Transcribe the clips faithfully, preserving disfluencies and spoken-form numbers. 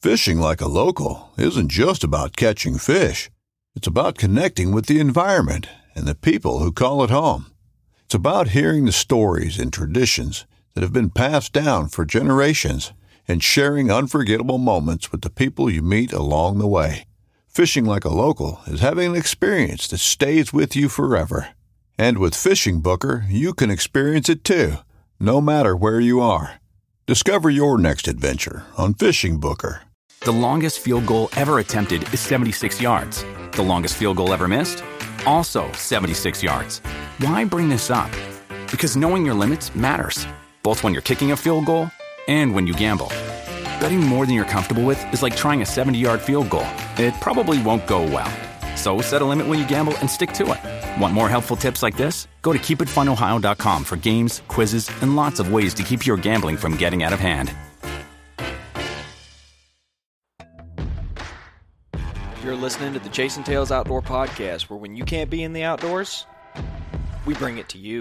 Fishing like a local isn't just about catching fish. It's about connecting with the environment and the people who call it home. It's about hearing the stories and traditions that have been passed down for generations and sharing unforgettable moments with the people you meet along the way. Fishing like a local is having an experience that stays with you forever. And with Fishing Booker, you can experience it too, no matter where you are. Discover your next adventure on Fishing Booker. The longest field goal ever attempted is seventy-six yards. The longest field goal ever missed? Also seventy-six yards. Why bring this up? Because knowing your limits matters, both when you're kicking a field goal and when you gamble. Betting more than you're comfortable with is like trying a seventy-yard field goal. It probably won't go well. So set a limit when you gamble and stick to it. Want more helpful tips like this? Go to keep it fun ohio dot com for games, quizzes, and lots of ways to keep your gambling from getting out of hand. You're listening to the Chasing Tales Outdoor Podcast, where when you can't be in the outdoors, we bring it to you.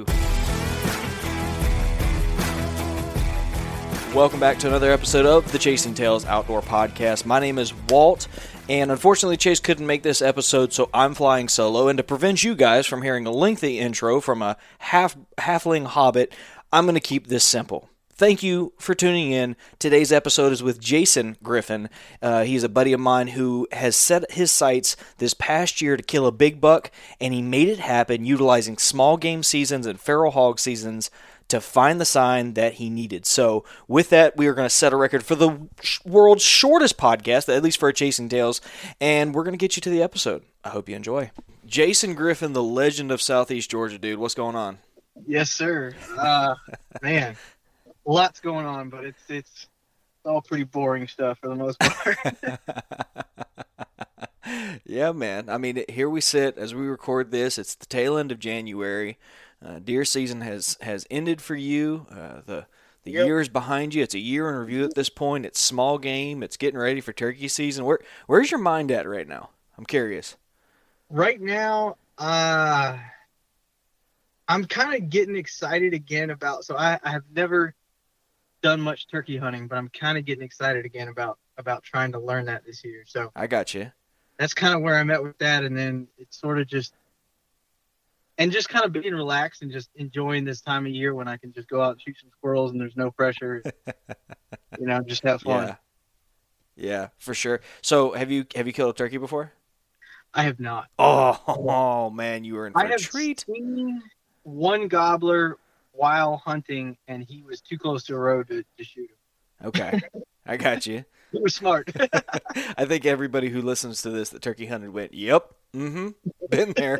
Welcome back to another episode of the Chasing Tales Outdoor Podcast. My name is Walt, and unfortunately Chase couldn't make this episode, so I'm flying solo. And to prevent you guys from hearing a lengthy intro from a half halfling hobbit, I'm going to keep this simple. Thank you for tuning in. Today's episode is with Jason Griffin. Uh, he's a buddy of mine who has set his sights this past year to kill a big buck, and he made it happen utilizing small game seasons and feral hog seasons to find the sign that he needed. So with that, we are going to set a record for the world's shortest podcast, at least for Chasing Tales, and we're going to get you to the episode. I hope you enjoy. Jason Griffin, the legend of Southeast Georgia, dude. What's going on? Yes, sir. Uh, man. Lots going on, but it's it's all pretty boring stuff for the most part. Yeah, man. I mean, here we sit as we record this. It's the tail end of January. Uh, deer season has, has ended for you. Uh, the the yep. year is behind you. It's a year in review at this point. It's small game. It's getting ready for turkey season. Where where's your mind at right now? I'm curious. Right now, uh, I'm kind of getting excited again about. So I, I have never done much turkey hunting, but I'm kind of getting excited again about about trying to learn that this year. So I got you. That's kind of where I'm at with that, and then it's sort of just and just kind of being relaxed and just enjoying this time of year when I can just go out and shoot some squirrels and there's no pressure. You know, just have fun. Yeah. Yeah, for sure. So have you have you killed a turkey before? I have not. Oh, oh man, you were in for I a have treat. Seen one gobbler while hunting, and he was too close to a road to, to shoot him. Okay, I got you. He was smart. I think everybody who listens to this that turkey hunted went, "Yep, mm-hmm, been there."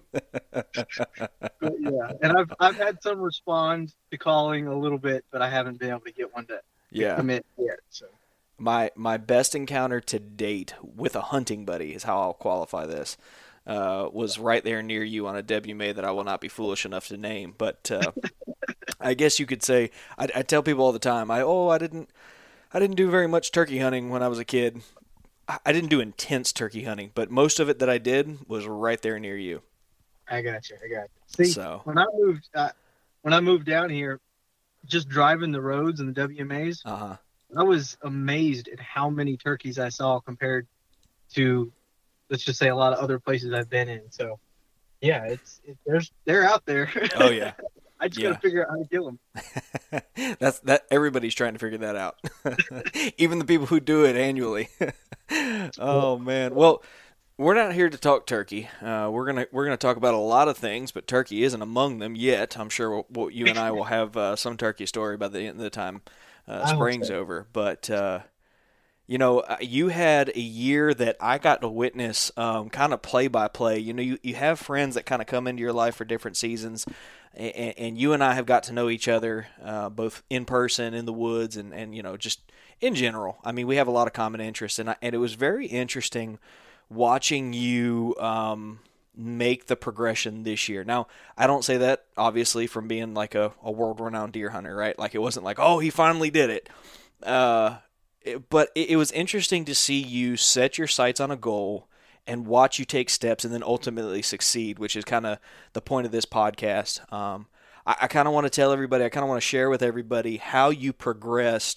But yeah, and I've I've had some respond to calling a little bit, but I haven't been able to get one to, to yeah. commit yet. So my my best encounter to date with a hunting buddy is how I'll qualify this. Uh, was right there near you on a W M A that I will not be foolish enough to name, but uh, I guess you could say I, I tell people all the time, I oh I didn't I didn't do very much turkey hunting when I was a kid. I, I didn't do intense turkey hunting, but most of it that I did was right there near you. I got you. I got you. See, so, when I moved uh, when I moved down here, just driving the roads and the W M As, uh-huh. I was amazed at how many turkeys I saw compared to, let's just say, a lot of other places I've been in. So, yeah, it's it, there's they're out there. Oh yeah, I just yeah. gotta figure out how to kill them. That's that. Everybody's trying to figure that out, even the people who do it annually. Oh man, well, we're not here to talk turkey. Uh, we're gonna we're gonna talk about a lot of things, but turkey isn't among them yet. I'm sure we'll, we'll, you and I will have uh, some turkey story by the end of the time uh, spring's over. But uh, you know, you had a year that I got to witness um, kind of play by play. You know, you, you have friends that kind of come into your life for different seasons, and, and you and I have got to know each other uh, both in person, in the woods, and, and you know, just in general. I mean, we have a lot of common interests, and I, and it was very interesting watching you um, make the progression this year. Now, I don't say that, obviously, from being like a, a world-renowned deer hunter, right? Like, it wasn't like, oh, he finally did it. Uh, it but it, it was interesting to see you set your sights on a goal and watch you take steps and then ultimately succeed, which is kind of the point of this podcast. Um, I, I kind of want to tell everybody, I kind of want to share with everybody how you progressed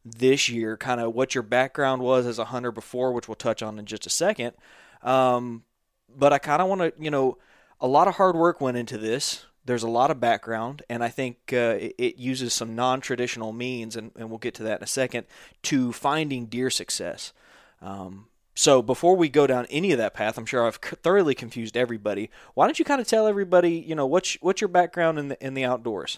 this year, kind of what your background was as a hunter before, which we'll touch on in just a second. Um, but I kind of want to, you know, a lot of hard work went into this. There's a lot of background, and I think uh, it, it uses some non-traditional means, and, and we'll get to that in a second, to finding deer success. Um, so before we go down any of that path, I'm sure I've thoroughly confused everybody. Why don't you kind of tell everybody, you know, what's what's your background in the in the outdoors?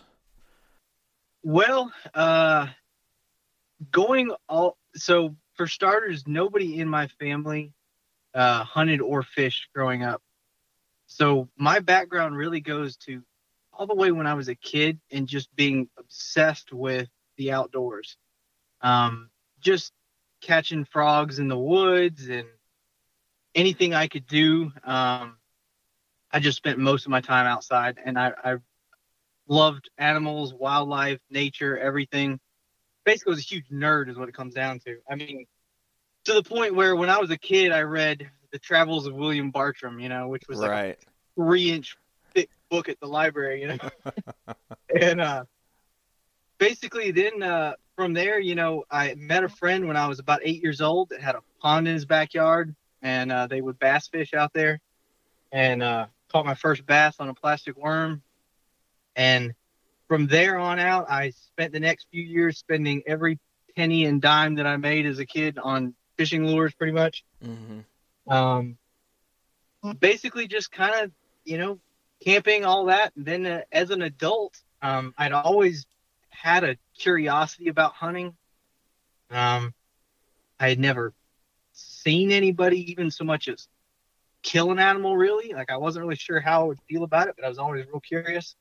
Well, uh, going all so for starters, nobody in my family uh, hunted or fished growing up. So my background really goes to all the way when I was a kid and just being obsessed with the outdoors. Um, just catching frogs in the woods and anything I could do. Um, I just spent most of my time outside, and I, I loved animals, wildlife, nature, everything. Basically, I was a huge nerd is what it comes down to. I mean, to the point where when I was a kid, I read The Travels of William Bartram, you know, which was like right. a three-inch thick book at the library, you know. and uh, basically then uh, from there, you know, I met a friend when I was about eight years old that had a pond in his backyard, and uh, they would bass fish out there, and uh, caught my first bass on a plastic worm. And from there on out, I spent the next few years spending every penny and dime that I made as a kid on fishing lures, pretty much. Mm-hmm. Um, basically just kind of, you know, camping, all that. And then uh, as an adult, um, I'd always had a curiosity about hunting. Um, I had never seen anybody even so much as kill an animal, really. Like, I wasn't really sure how I would feel about it, but I was always real curious.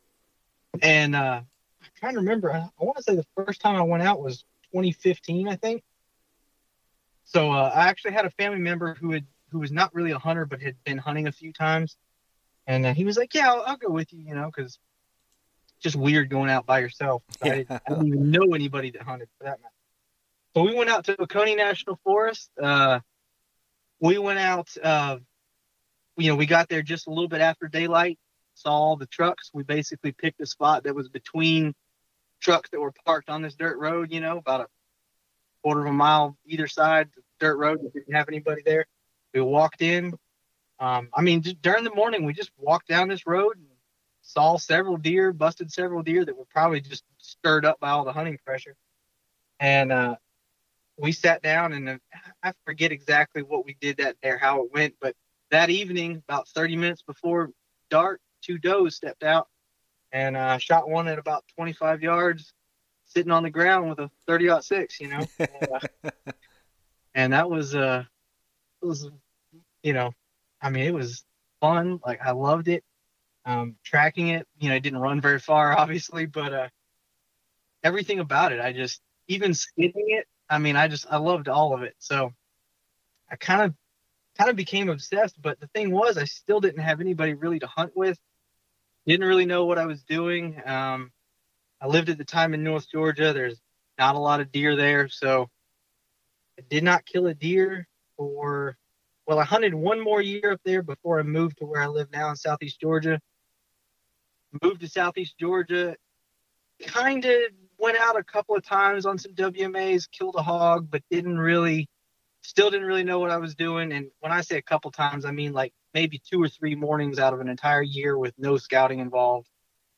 And uh, I'm trying to remember. I, I want to say the first time I went out was twenty fifteen, I think. So uh, I actually had a family member who had who was not really a hunter, but had been hunting a few times. And uh, he was like, yeah, I'll, I'll go with you, you know, because it's just weird going out by yourself. Yeah. I, didn't, I didn't even know anybody that hunted, for that matter. So we went out to Oconee National Forest. Uh, we went out, uh, you know, we got there just a little bit after daylight, saw all the trucks. We basically picked a spot that was between trucks that were parked on this dirt road, you know, about a quarter of a mile either side, dirt road. We didn't have anybody there. We walked in. Um, I mean, just during the morning, we just walked down this road and saw several deer, busted several deer that were probably just stirred up by all the hunting pressure. And uh, we sat down, and uh, I forget exactly what we did that there, how it went. But that evening, about thirty minutes before dark, two does stepped out and uh, shot one at about twenty-five yards, sitting on the ground with a thirty aught six, you know. and, uh, and that was, uh, it was, you know, I mean, it was fun. Like, I loved it. Um, tracking it, you know, it didn't run very far, obviously, but uh, everything about it, I just, even skinning it, I mean, I just, I loved all of it. So I kind of, kind of became obsessed. But the thing was, I still didn't have anybody really to hunt with. Didn't really know what I was doing. Um, I lived at the time in North Georgia. There's not a lot of deer there, so I did not kill a deer for. Well, I hunted one more year up there before I moved to where I live now in Southeast Georgia. Moved to Southeast Georgia, kind of went out a couple of times on some W M As, killed a hog, but didn't really, still didn't really know what I was doing. And when I say a couple times, I mean like maybe two or three mornings out of an entire year with no scouting involved.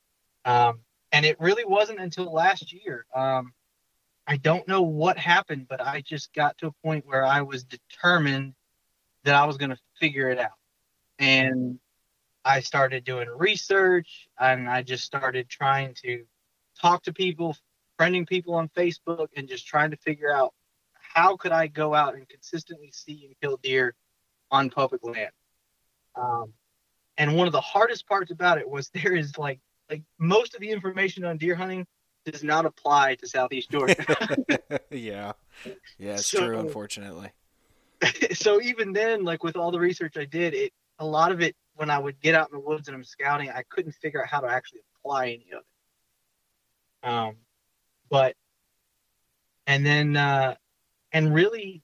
Um, and it really wasn't until last year. Um, I don't know what happened, but I just got to a point where I was determined that I was going to figure it out. And I started doing research, and I just started trying to talk to people, friending people on Facebook, and just trying to figure out how could I go out and consistently see and kill deer on public land. Um, and one of the hardest parts about it was there is like, like most of the information on deer hunting does not apply to Southeast Georgia. yeah. Yeah, it's so, true, unfortunately. So even then, like with all the research I did, it a lot of it, when I would get out in the woods and I'm scouting, I couldn't figure out how to actually apply any of it. Um, but, and then, uh, and really,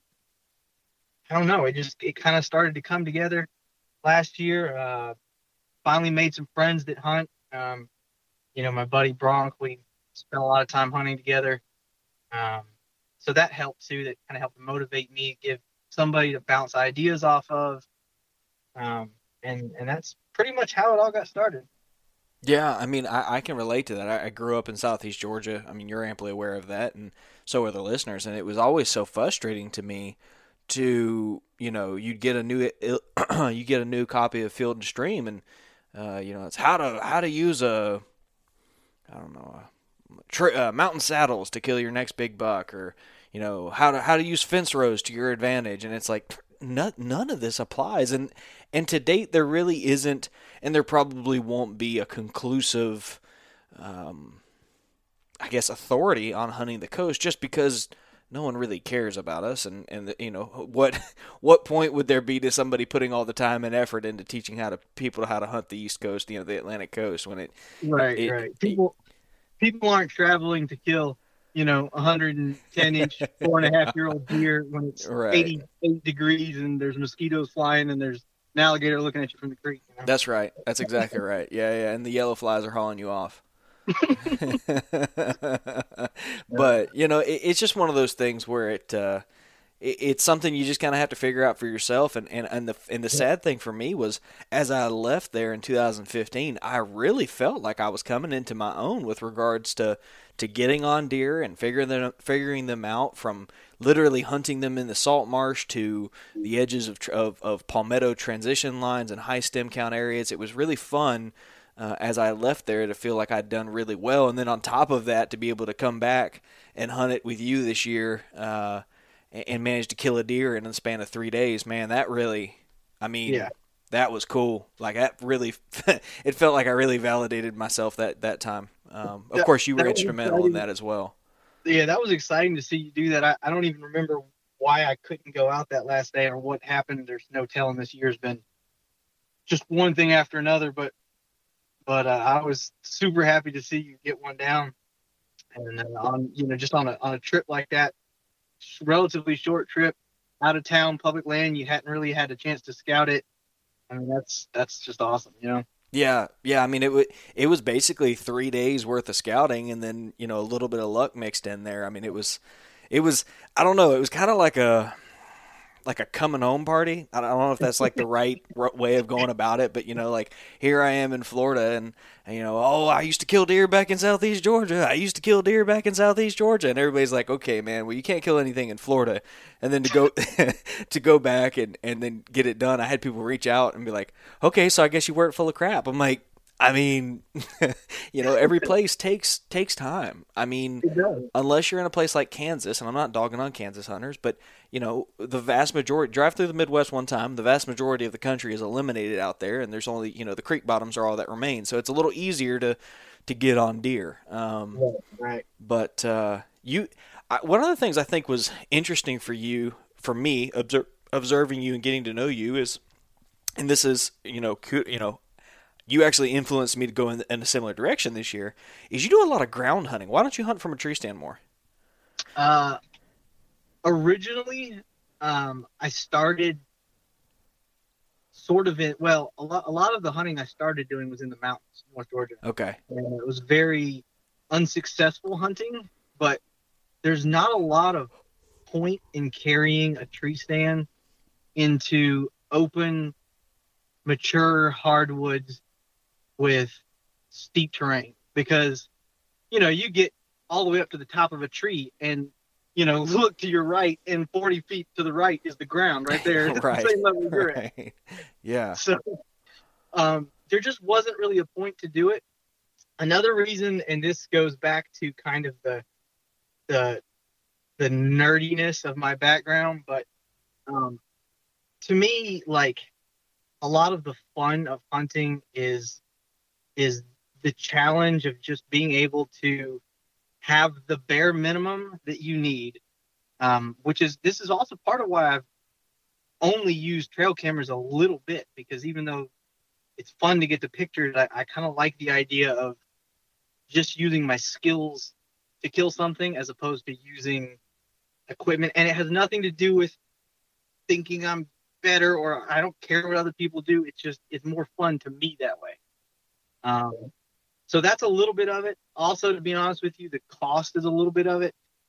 I don't know, it just, it kind of started to come together last year. Uh, finally made some friends that hunt. Um, you know, my buddy Bronk, we spent a lot of time hunting together. Um, so that helped too. That kind of helped motivate me, give somebody to bounce ideas off of. Um, and, and that's pretty much how it all got started. Yeah, I mean, I, I can relate to that. I, I grew up in Southeast Georgia. I mean, you're amply aware of that, and so are the listeners. And it was always so frustrating to me to, you know, you'd get a new you get a new copy of Field and Stream, and uh, you know, it's how to how to use a I don't know a, tri- uh, mountain saddles to kill your next big buck, or you know how to how to use fence rows to your advantage. And it's like none none of this applies, and and to date there really isn't, and there probably won't be a conclusive, um, I guess, authority on hunting the coast, just because no one really cares about us. And, and you know, what what point would there be to somebody putting all the time and effort into teaching how to people how to hunt the East Coast, you know, the Atlantic coast, when it right it, right people people aren't traveling to kill, you know, one hundred ten inch four and a half year old deer when it's right. eighty-eight degrees and there's mosquitoes flying and there's an alligator looking at you from the creek. You know? That's right. That's exactly right. Yeah, yeah. And the yellow flies are hauling you off. But you know, it, it's just one of those things where it, uh, it it's something you just kind of have to figure out for yourself. And, and, and the and the sad thing for me was, as I left there in two thousand fifteen, I really felt like I was coming into my own with regards to to getting on deer and figuring them figuring them out, from literally hunting them in the salt marsh to the edges of of, of palmetto transition lines and high stem count areas. It was really fun. Uh, as I left there, to feel like I'd done really well. And then on top of that, to be able to come back and hunt it with you this year, uh, and, and manage to kill a deer in the span of three days, man, that really, I mean, yeah. that was cool. Like, that really, it felt like I really validated myself that, that time. Um, of that, course, you were instrumental in that as well. Yeah, that was exciting to see you do that. I, I don't even remember why I couldn't go out that last day or what happened. There's no telling. This year's been just one thing after another, but But uh, I was super happy to see you get one down, and uh, on you know just on a on a trip like that, relatively short trip, out of town, public land. You hadn't really had a chance to scout it. I mean, that's that's just awesome, you know. Yeah, yeah. I mean, it w- it was basically three days worth of scouting, and then you know a little bit of luck mixed in there. I mean, it was, it was. I don't know. It was kind of like a. like a coming home party. I don't know if that's like the right way of going about it, but you know, like here I am in Florida, and, and you know, oh, I used to kill deer back in Southeast Georgia. I used to kill deer back in Southeast Georgia, and everybody's like, okay, man, well, you can't kill anything in Florida. And then to go to go back and and then get it done, I had people reach out and be like, okay, so I guess you weren't full of crap. I'm like, I mean, you know, every place takes takes time. I mean, unless you're in a place like Kansas, and I'm not dogging on Kansas hunters, but, you know, the vast majority, drive through the Midwest one time, the vast majority of the country is eliminated out there, and there's only, you know, the creek bottoms are all that remain. So it's a little easier to, to get on deer. Um, right. But uh, you, I, one of the things I think was interesting for you, for me, obser- observing you and getting to know you is, and this is, you know, you know, you actually influenced me to go in, in a similar direction this year, is you do a lot of ground hunting. Why don't you hunt from a tree stand more? Uh, originally, um, I started sort of in, well, a lot, a lot of the hunting I started doing was in the mountains, North Georgia. Okay. And it was very unsuccessful hunting, but there's not a lot of point in carrying a tree stand into open, mature hardwoods with steep terrain, because, you know, you get all the way up to the top of a tree and, you know, look to your right and forty feet to the right is the ground right there. It's right. the same level you're right. at. Yeah. So um, there just wasn't really a point to do it. Another reason, and this goes back to kind of the, the, the nerdiness of my background, but um, to me, like, a lot of the fun of hunting is is the challenge of just being able to have the bare minimum that you need, um, which is this is also part of why I've only used trail cameras a little bit, because even though it's fun to get the pictures, I, I kind of like the idea of just using my skills to kill something as opposed to using equipment. And it has nothing to do with thinking I'm better or I don't care what other people do. It's just, it's more fun to me that way. Um, so that's a little bit of it. Also, to be honest with you, the cost is a little bit of it.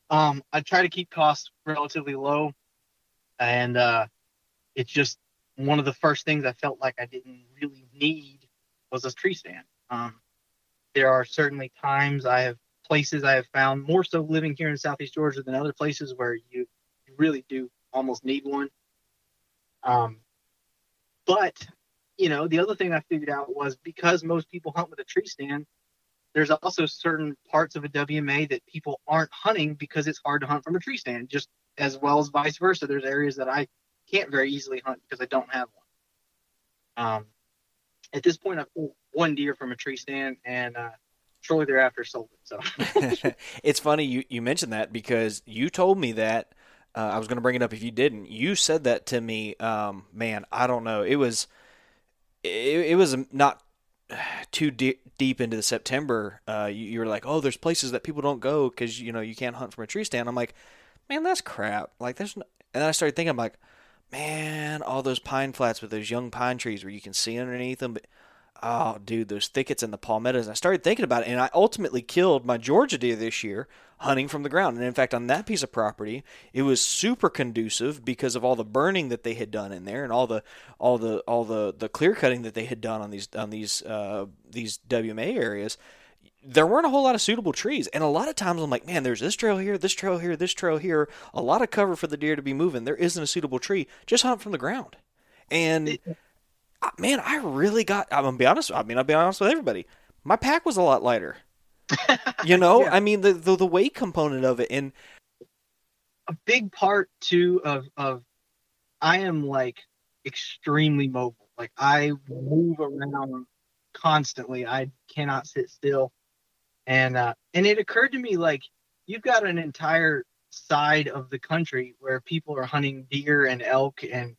Um, I try to keep costs relatively low, and uh, it's just one of the first things I felt like I didn't really need was a tree stand. Um, there are certainly times I have places I have found, more so living here in Southeast Georgia than other places, where you, you really do almost need one. Um, but, you know, the other thing I figured out was because most people hunt with a tree stand, there's also certain parts of a W M A that people aren't hunting because it's hard to hunt from a tree stand, just as well as vice versa. There's areas that I can't very easily hunt because I don't have one. Um, at this point, I've pulled one deer from a tree stand, and uh, shortly thereafter sold it. So it's funny you, you mentioned that because you told me that. Uh, I was going to bring it up if you didn't. You said that to me. Um, man, I don't know. It was it, it was not too de- deep into the September. Uh, you, you were like, oh, there's places that people don't go because you know you can't hunt from a tree stand. I'm like, man, that's crap. Like there's, no... and then I started thinking, I'm like, man, all those pine flats with those young pine trees where you can see underneath them, but oh, dude, those thickets and the palmettos. I started thinking about it, and I ultimately killed my Georgia deer this year hunting from the ground. And in fact, on that piece of property, it was super conducive because of all the burning that they had done in there, and all the all the all the, the clear cutting that they had done on these on these uh, these W M A areas. There weren't a whole lot of suitable trees, and a lot of times I'm like, man, there's this trail here, this trail here, this trail here, a lot of cover for the deer to be moving. There isn't a suitable tree. Just hunt from the ground, and man, I really got, I'm going to be honest. I mean, I'll be honest with everybody. My pack was a lot lighter, you know, yeah. I mean, the, the, the weight component of it. And a big part too of, of, I am like extremely mobile. Like I move around constantly. I cannot sit still. And, uh, and it occurred to me, like, you've got an entire side of the country where people are hunting deer and elk and,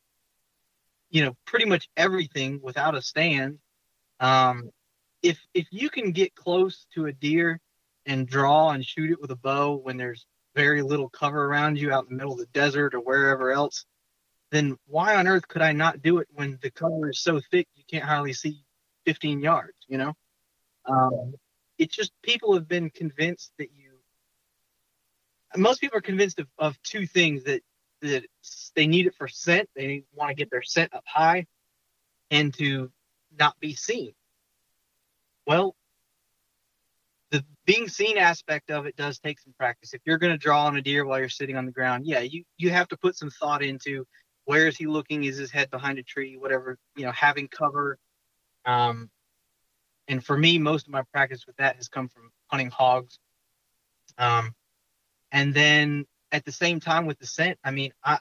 you know, pretty much everything without a stand. Um, if if you can get close to a deer and draw and shoot it with a bow when there's very little cover around you out in the middle of the desert or wherever else, then why on earth could I not do it when the cover is so thick you can't hardly see fifteen yards, you know? Um, it's just people have been convinced that you – most people are convinced of, of two things, that that they need it for scent. They want to get their scent up high and to not be seen. Well, the being seen aspect of it does take some practice. If you're going to draw on a deer while you're sitting on the ground, yeah, you, you have to put some thought into where is he looking? Is his head behind a tree? Whatever, you know, having cover. Um, and for me, most of my practice with that has come from hunting hogs. Um, and then at the same time with the scent, I mean, I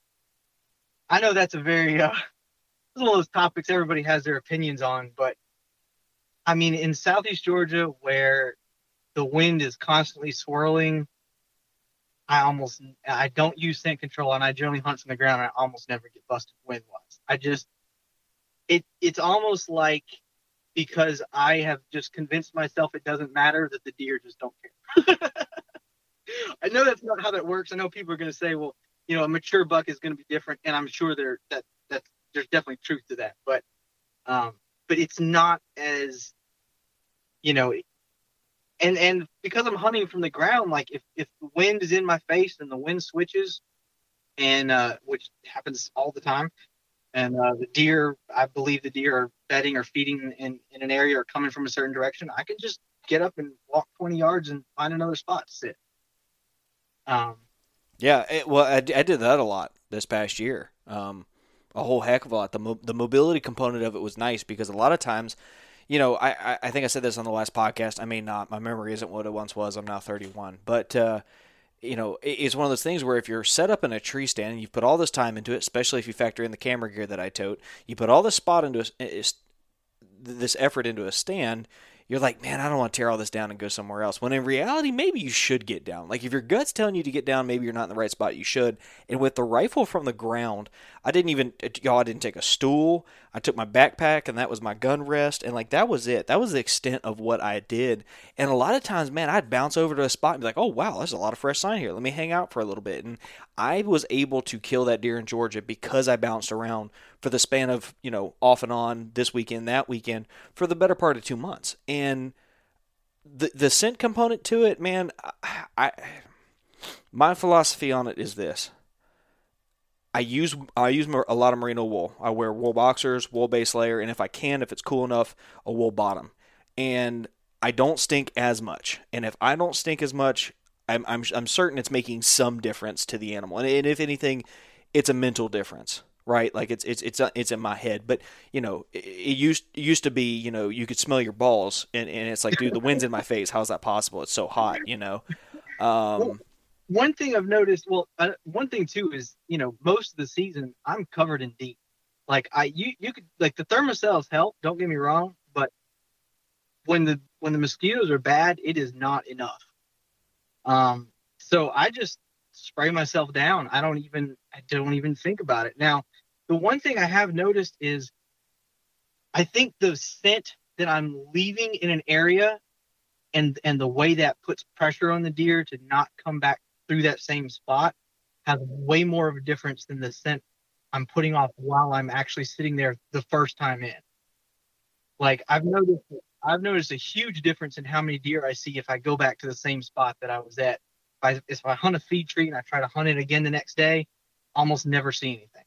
I know that's a very uh, one of those topics everybody has their opinions on, but I mean, in Southeast Georgia where the wind is constantly swirling, I almost I don't use scent control, and I generally hunt from the ground. And I almost never get busted wind wise. I just it it's almost like because I have just convinced myself it doesn't matter that the deer just don't care. I know that's not how that works. I know people are going to say, well, you know, a mature buck is going to be different. And I'm sure there that that there's definitely truth to that. But um, but it's not as, you know, and and because I'm hunting from the ground, like if, if the wind is in my face and the wind switches, and uh, which happens all the time, and uh, the deer, I believe the deer are bedding or feeding in, in an area or coming from a certain direction, I can just get up and walk twenty yards and find another spot to sit. Um, yeah, it, well, I, I did that a lot this past year. Um, a whole heck of a lot. The mo- the mobility component of it was nice because a lot of times, you know, I, I think I said this on the last podcast. I may not. My memory isn't what it once was. I'm now thirty-one. But, uh, you know, it, it's one of those things where if you're set up in a tree stand and you've put all this time into it, especially if you factor in the camera gear that I tote, you put all this spot into a, this effort into a stand, you're like, man, I don't want to tear all this down and go somewhere else. When in reality, maybe you should get down. Like if your gut's telling you to get down, maybe you're not in the right spot. You should. And with the rifle from the ground, I didn't even, y'all, I didn't take a stool. I took my backpack and that was my gun rest. And like, that was it. That was the extent of what I did. And a lot of times, man, I'd bounce over to a spot and be like, oh, wow, there's a lot of fresh sign here. Let me hang out for a little bit. And I was able to kill that deer in Georgia because I bounced around for the span of, you know, off and on this weekend, that weekend for the better part of two months. And the the scent component to it, man, I, I My philosophy on it is this. I use I use a lot of merino wool. I wear wool boxers, wool base layer, and if I can, if it's cool enough, a wool bottom. And I don't stink as much. And if I don't stink as much, I'm I'm, I'm certain it's making some difference to the animal. And, and if anything, it's a mental difference, right? Like it's it's it's it's in my head. But you know, it, it used it used to be, you know, you could smell your balls, and, and it's like, dude, the wind's in my face. How's that possible? It's so hot, you know. Um, One thing I've noticed, well, uh, one thing too is, you know, most of the season I'm covered in DEET. Like I, you, you could like the Thermacells help. Don't get me wrong, but when the when the mosquitoes are bad, it is not enough. Um, so I just spray myself down. I don't even I don't even think about it. Now, the one thing I have noticed is, I think the scent that I'm leaving in an area, and and the way that puts pressure on the deer to not come back through that same spot has way more of a difference than the scent I'm putting off while I'm actually sitting there the first time in. Like I've noticed, I've noticed a huge difference in how many deer I see if I go back to the same spot that I was at. If I, if I hunt a feed tree and I try to hunt it again the next day, almost never see anything.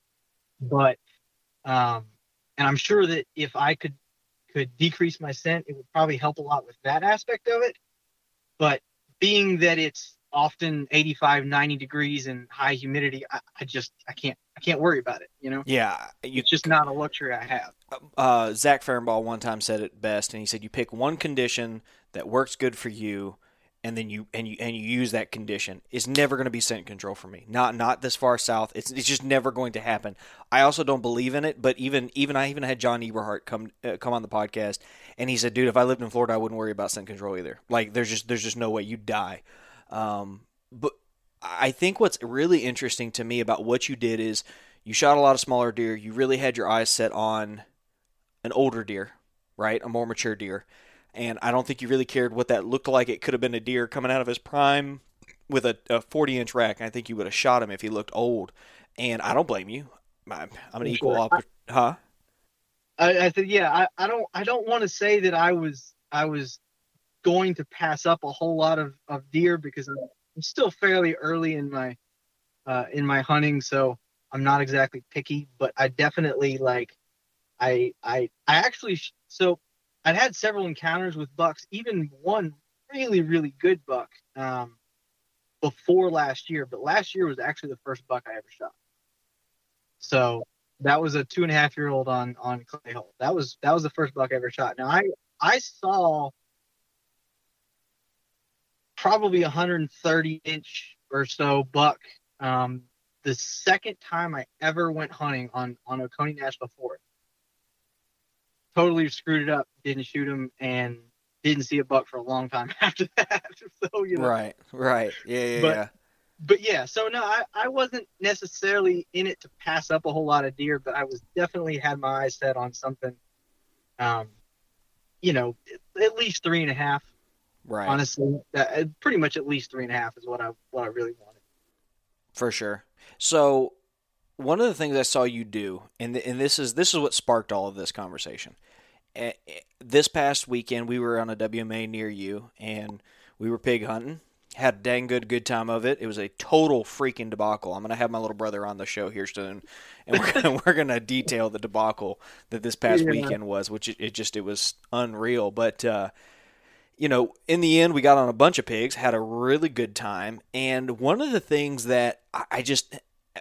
But, um, and I'm sure that if I could, could decrease my scent, it would probably help a lot with that aspect of it. But being that it's often eighty-five, ninety degrees and high humidity, I, I just I can't I can't worry about it, you know. Yeah, you, it's just not a luxury I have. Uh, Zach Fehrenball one time said it best, and he said, "You pick one condition that works good for you, and then you and you and you use that condition. It's never going to be scent control for me. Not not this far south. It's it's just never going to happen. I also don't believe in it. But even even I even had John Eberhart come uh, come on the podcast, and he said, "Dude, if I lived in Florida, I wouldn't worry about scent control either. Like there's just there's just no way you'd die." Um, but I think what's really interesting to me about what you did is you shot a lot of smaller deer. You really had your eyes set on an older deer, right? A more mature deer. And I don't think you really cared what that looked like. It could have been a deer coming out of his prime with a, a forty-inch rack. And I think you would have shot him if he looked old. And I don't blame you. I'm, I'm an equal sure. opportunity. Huh? I, I said, yeah, I, I don't I don't want to say that I was I was going to pass up a whole lot of, of deer because I'm, I'm still fairly early in my uh, in my hunting, so I'm not exactly picky. But I definitely like I I I actually so I'd had several encounters with bucks, even one really really good buck um, before last year. But last year was actually the first buck I ever shot. So that was a two and a half year old on on clay hole. That was that was the first buck I ever shot. Now I I saw probably a one hundred thirty inch or so buck um, the second time I ever went hunting on on Oconee National Forest. Totally screwed it up, didn't shoot him, and didn't see a buck for a long time after that. So you know, Right, right, yeah, yeah, but, yeah. But yeah, so no, I, I wasn't necessarily in it to pass up a whole lot of deer, but I was definitely had my eyes set on something, um, you know, at least three and a half. Right. Honestly, that, pretty much at least three and a half is what I what I really wanted. For sure. So one of the things I saw you do, and th- and this is this is what sparked all of this conversation. Uh, this past weekend, we were on a W M A near you, and we were pig hunting. Had a dang good good time of it. It was a total freaking debacle. I'm gonna have my little brother on the show here soon, and we're gonna, we're gonna detail the debacle that this past Yeah. weekend was, which it, it just it was unreal. But uh, you know, in the end, we got on a bunch of pigs, had a really good time, and one of the things that I, I just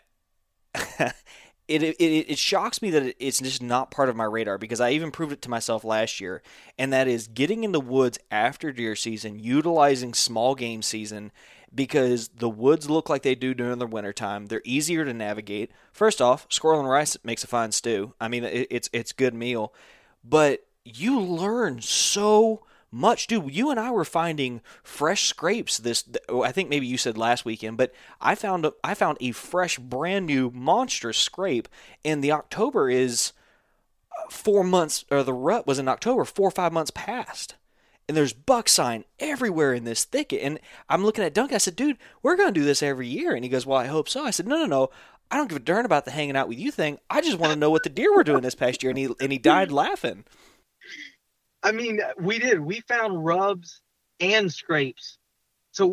It, it it shocks me that it's just not part of my radar, because I even proved it to myself last year, and that is getting in the woods after deer season, utilizing small game season, because the woods look like they do during the wintertime. They're easier to navigate. First off, squirrel and rice makes a fine stew. I mean, it, it's it's good meal, but you learn so much, dude. You and I were finding fresh scrapes this, I think maybe you said last weekend, but I found a, I found a fresh, brand new, monstrous scrape, and the October is four months, or the rut was in October, four or five months past, and there's buck sign everywhere in this thicket, and I'm looking at Duncan, I said, dude, we're going to do this every year, and he goes, well, I hope so. I said, no, no, no, I don't give a darn about the hanging out with you thing, I just want to know what the deer were doing this past year, and he, and he died laughing. I mean, we did. We found rubs and scrapes. So we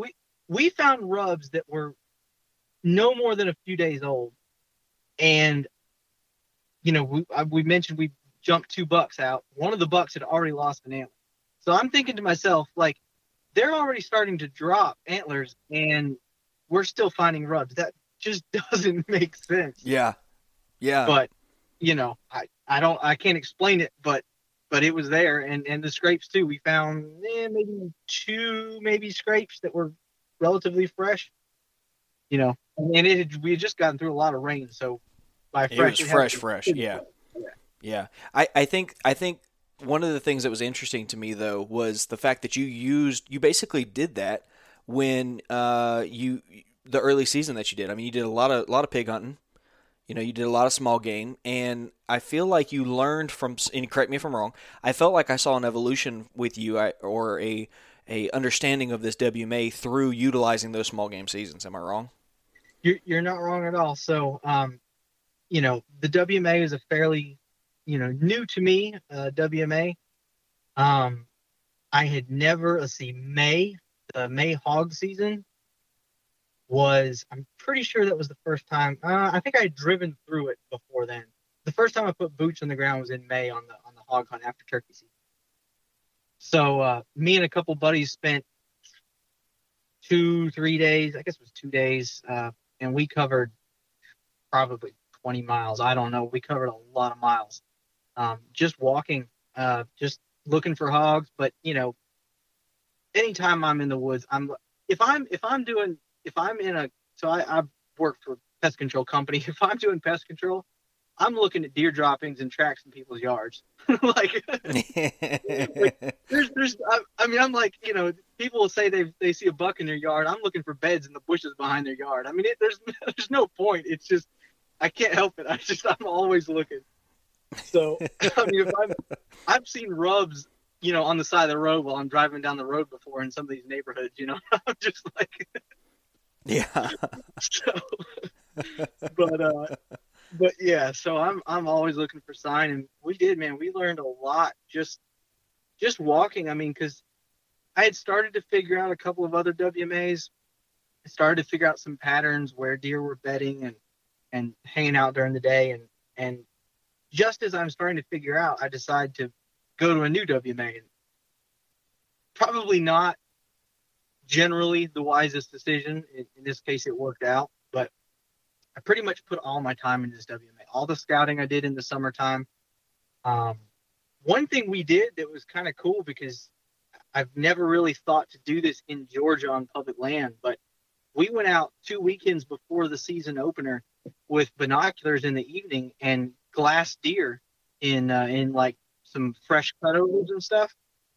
we found rubs that were no more than a few days old. And, you know, we, we mentioned we jumped two bucks out. One of the bucks had already lost an antler. So I'm thinking to myself, like, they're already starting to drop antlers and we're still finding rubs. That just doesn't make sense. Yeah. Yeah. But, you know, I, I don't, I can't explain it, but, but it was there. And, and the scrapes too. We found eh, maybe two, maybe scrapes that were relatively fresh, you know, and it had, we had just gotten through a lot of rain. So by fresh, it was fresh, fresh. Yeah. yeah. Yeah. I, I think, I think one of the things that was interesting to me though, was the fact that you used, you basically did that when, uh, you, the early season that you did. I mean, you did a lot of, a lot of pig hunting. You know, you did a lot of small game, and I feel like you learned from. And correct me if I'm wrong. I felt like I saw an evolution with you, or a a understanding of this W M A through utilizing those small game seasons. Am I wrong? You're you're not wrong at all. So, um, you know, the W M A is a fairly, you know, new to me. Uh, W M A. Um, I had never. Let's see, May the May hog season. Was I'm pretty sure that was the first time. Uh, I think I had driven through it before then. The first time I put boots on the ground was in May on the on the hog hunt after turkey season. So uh, me and a couple buddies spent two, three days. I guess it was two days, uh, and we covered probably twenty miles. I don't know. We covered a lot of miles, um, just walking, uh, just looking for hogs. But you know, anytime I'm in the woods, I'm if I'm if I'm doing If I'm in a, so I, I work for a pest control company. If I'm doing pest control, I'm looking at deer droppings and tracks in people's yards. like, like, there's, there's, I, I mean, I'm like, you know, people will say they they see a buck in their yard. I'm looking for beds in the bushes behind their yard. I mean, it, there's there's no point. It's just, I can't help it. I just, I'm always looking. So, I mean, if I'm, I've seen rubs, you know, on the side of the road while I'm driving down the road before in some of these neighborhoods, you know, I'm just like. Yeah. so, but uh, but yeah. So I'm I'm always looking for sign, and we did, man. We learned a lot just just walking. I mean, because I had started to figure out a couple of other W M As. I started to figure out some patterns where deer were bedding and and hanging out during the day, and and just as I'm starting to figure out, I decide to go to a new W M A. And probably not generally the wisest decision. In, in this case, it worked out, but I pretty much put all my time into this W M A. All the scouting I did in the summertime. Um, one thing we did that was kind of cool, because I've never really thought to do this in Georgia on public land, but we went out two weekends before the season opener with binoculars in the evening and glassed deer in, uh, in like some fresh cutovers and stuff.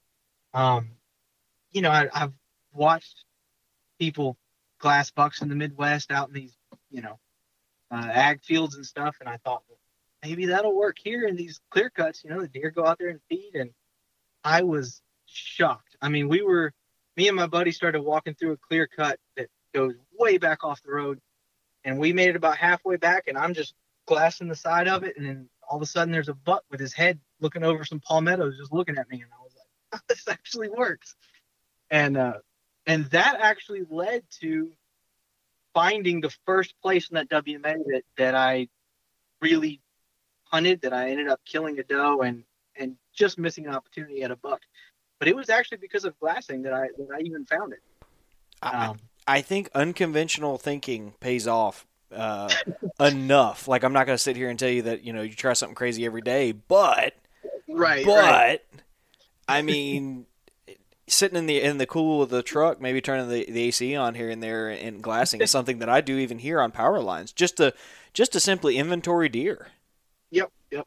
Um, you know, I, I've watched people glass bucks in the Midwest out in these, you know, uh, ag fields and stuff. And I thought, well, maybe that'll work here in these clear cuts. You know, the deer go out there and feed. And I was shocked. I mean, we were, me and my buddy started walking through a clear cut that goes way back off the road. And we made it about halfway back, and I'm just glassing the side of it. And then all of a sudden there's a buck with his head looking over some palmettos, just looking at me. And I was like, oh, this actually works. And, uh, And that actually led to finding the first place in that W M A that, that I really hunted, that I ended up killing a doe and, and just missing an opportunity at a buck. But it was actually because of glassing that I that I even found it. Um, I, I think unconventional thinking pays off uh, enough. Like, I'm not going to sit here and tell you that, you know, you try something crazy every day, but, right, but, right. I mean... sitting in the in the cool of the truck, maybe turning the, the A C on here and there and glassing is something that I do even here on power lines, just to just to simply inventory deer. Yep, yep.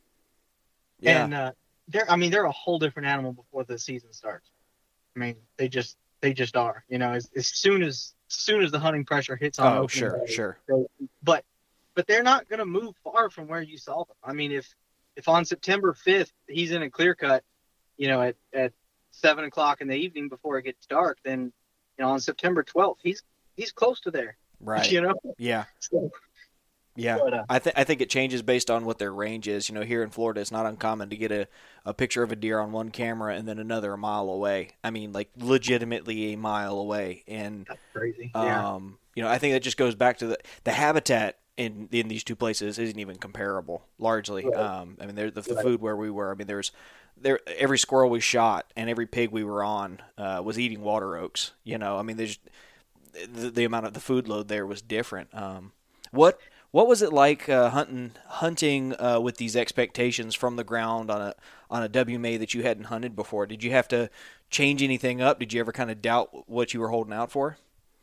Yeah. And uh, they're I mean they're a whole different animal before the season starts. I mean they just they just are. You know, as, as soon as, as soon as the hunting pressure hits on. Oh, sure, day, sure. They, but but they're not going to move far from where you saw them. I mean, if if on September fifth he's in a clear cut, you know, at at seven o'clock in the evening before it gets dark, then, you know, on September twelfth, he's, he's close to there. Right. You know? Yeah. So, Yeah, But, uh, I think I think it changes based on what their range is. You know, here in Florida, it's not uncommon to get a, a picture of a deer on one camera and then another a mile away. I mean, like legitimately a mile away. And that's crazy. Yeah. um, you know, I think that just goes back to the the habitat in in these two places isn't even comparable. Largely, Right. um, I mean, there the, the Right. food where we were. I mean, there's there every squirrel we shot and every pig we were on uh, was eating water oaks. You know, I mean, there's the, the amount of the food load there was different. Um, what what was it like uh, hunting hunting uh, with these expectations from the ground on a on a W M A that you hadn't hunted before? Did you have to change anything up? Did you ever kind of doubt what you were holding out for?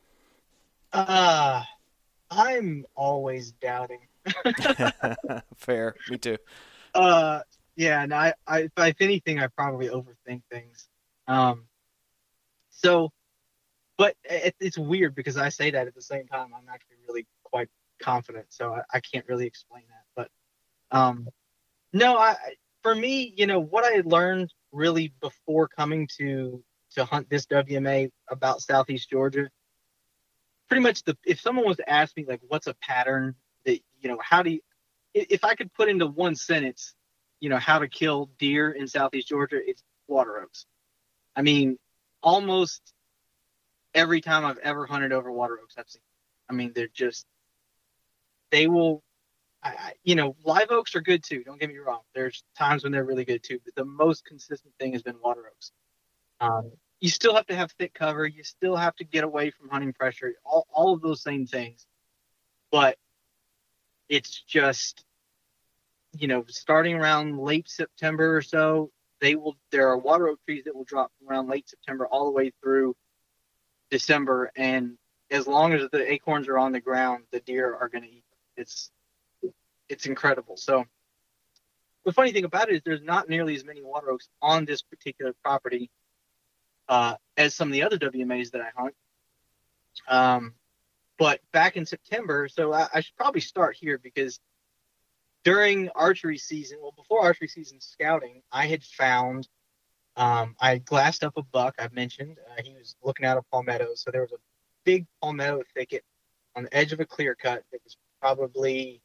Uh, I'm always doubting. Fair, me too. Uh, yeah, and I, I, if if anything, I probably overthink things. Um, so, but it, it's weird because I say that at the same time, I'm actually really quite confident. So I, I can't really explain that. But, um, no, I, for me, you know, what I had learned really before coming to, to hunt this W M A about Southeast Georgia, pretty much the, if someone was to ask me, like, what's a pattern that, you know, how do you, if I could put into one sentence, you know, how to kill deer in Southeast Georgia, it's water oaks. I mean, almost every time I've ever hunted over water oaks, I've seen. I mean, they're just, they will, I, I, you know, live oaks are good too. Don't get me wrong. There's times when they're really good too, but the most consistent thing has been water oaks. Um, you still have to have thick cover. You still have to get away from hunting pressure. All, all of those same things, but it's just, you know, starting around late September or so, they will, there are water oak trees that will drop from around late September all the way through December. And as long as the acorns are on the ground, the deer are going to eat them. It's, it's incredible. So the funny thing about it is there's not nearly as many water oaks on this particular property uh, as some of the other W M As that I hunt. Um, but back in September, so I, I should probably start here because during archery season, well, before archery season scouting, I had found, um, I had glassed up a buck. I've mentioned uh, he was looking out of palmetto. So there was a big palmetto thicket on the edge of a clear cut that was probably,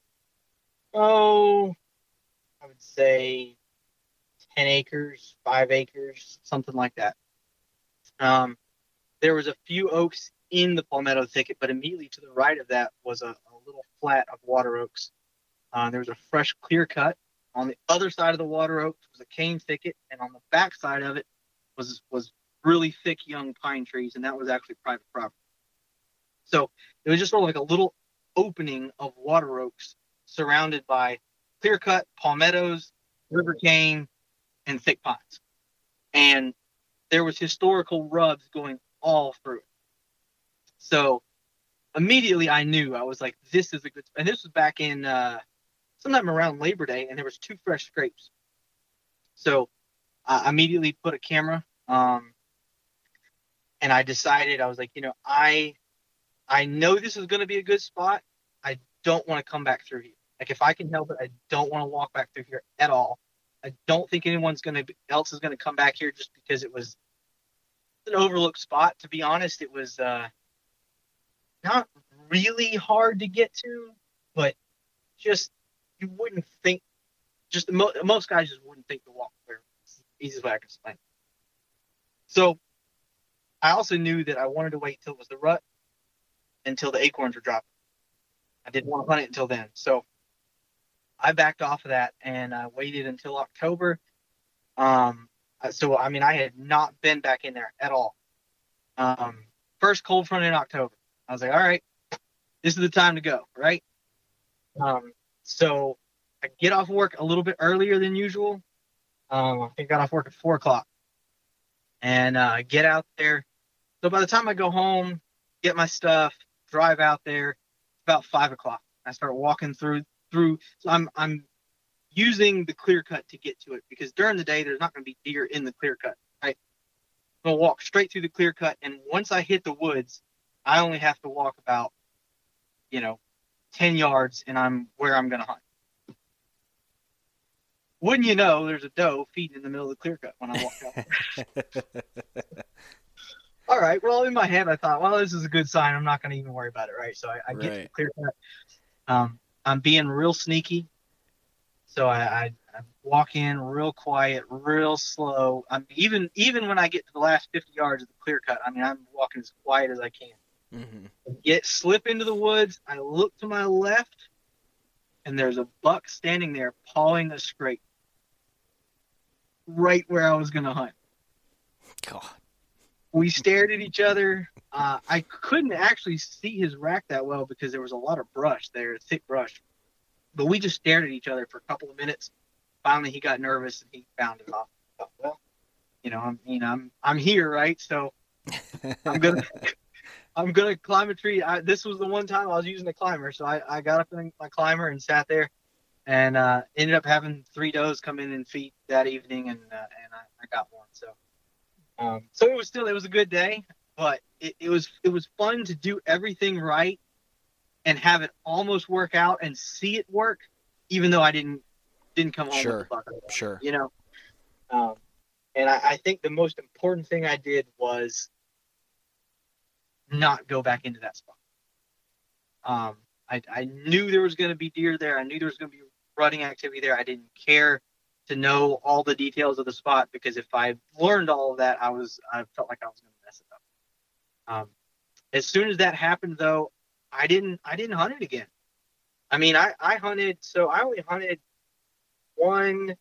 oh, I would say ten acres, five acres, something like that. Um, there was a few oaks in the palmetto thicket, but immediately to the right of that was a, a little flat of water oaks. Uh, there was a fresh clear cut. On the other side of the water oaks was a cane thicket, and on the back side of it was was really thick young pine trees, and that was actually private property. So it was just sort of like a little opening of water oaks surrounded by clear cut palmettos, river cane, and thick pines. And there was historical rubs going all through it. So immediately I knew, I was like, this is a good, and this was back in uh, sometime around Labor Day, and there was two fresh scrapes. So I immediately put a camera, um, and I decided, I was like, you know, I, I know this is going to be a good spot. I don't want to come back through here. Like if I can help it, I don't want to walk back through here at all. I don't think anyone's going to else is going to come back here just because it was an overlooked spot. To be honest, it was uh, not really hard to get to, but just you wouldn't think. Just mo- most guys just wouldn't think to walk there. It's the easiest way I can explain it. So I also knew that I wanted to wait till it was the rut, until the acorns were dropping. I didn't want to hunt it until then. So I backed off of that and I waited until October. Um, so, I mean, I had not been back in there at all. Um, first cold front in October. I was like, all right, this is the time to go, right? Um, so I get off work a little bit earlier than usual. Um, I think I got off work at four o'clock and uh, get out there. So by the time I go home, get my stuff, drive out there, it's about five o'clock. I start walking through through. So I'm I'm using the clear cut to get to it because during the day there's not going to be deer in the clear cut. Right? I'm gonna walk straight through the clear cut, and once I hit the woods, I only have to walk about, you know, ten yards, and I'm where I'm gonna hunt. Wouldn't you know, there's a doe feeding in the middle of the clear cut when I walk out. All right. Well, in my head, I thought, well, this is a good sign. I'm not going to even worry about it, right? So I, I get to Right. the clear cut. Um, I'm being real sneaky. So I, I, I walk in real quiet, real slow. I'm even even when I get to the last fifty yards of the clear cut, I mean, I'm walking as quiet as I can. Mm-hmm. Get slip into the woods. I look to my left, and there's a buck standing there pawing a scrape right where I was going to hunt. God. We stared at each other. Uh, I couldn't actually see his rack that well because there was a lot of brush there, thick brush. But we just stared at each other for a couple of minutes. Finally, he got nervous and he found it off. I thought, well, you know, I'm, you know, I'm, I'm here, right? So I'm gonna, I'm gonna climb a tree. I, this was the one time I was using a climber, so I, I got up in my climber and sat there, and uh, ended up having three does come in and feed that evening, and uh, and I, I got one. So, um, so it was still it was a good day, but it, it was it was fun to do everything right and have it almost work out and see it work, even though I didn't didn't come home Sure. with the buck. Sure. You know, um, and I, I think the most important thing I did was not go back into that spot. Um, I, I knew there was going to be deer there. I knew there was going to be rutting activity there. I didn't care to know all the details of the spot because if I learned all of that, I was I felt like I was going to mess it up. Um, as soon as that happened, though, I didn't I didn't hunt it again. I mean, I, I hunted so I only hunted one,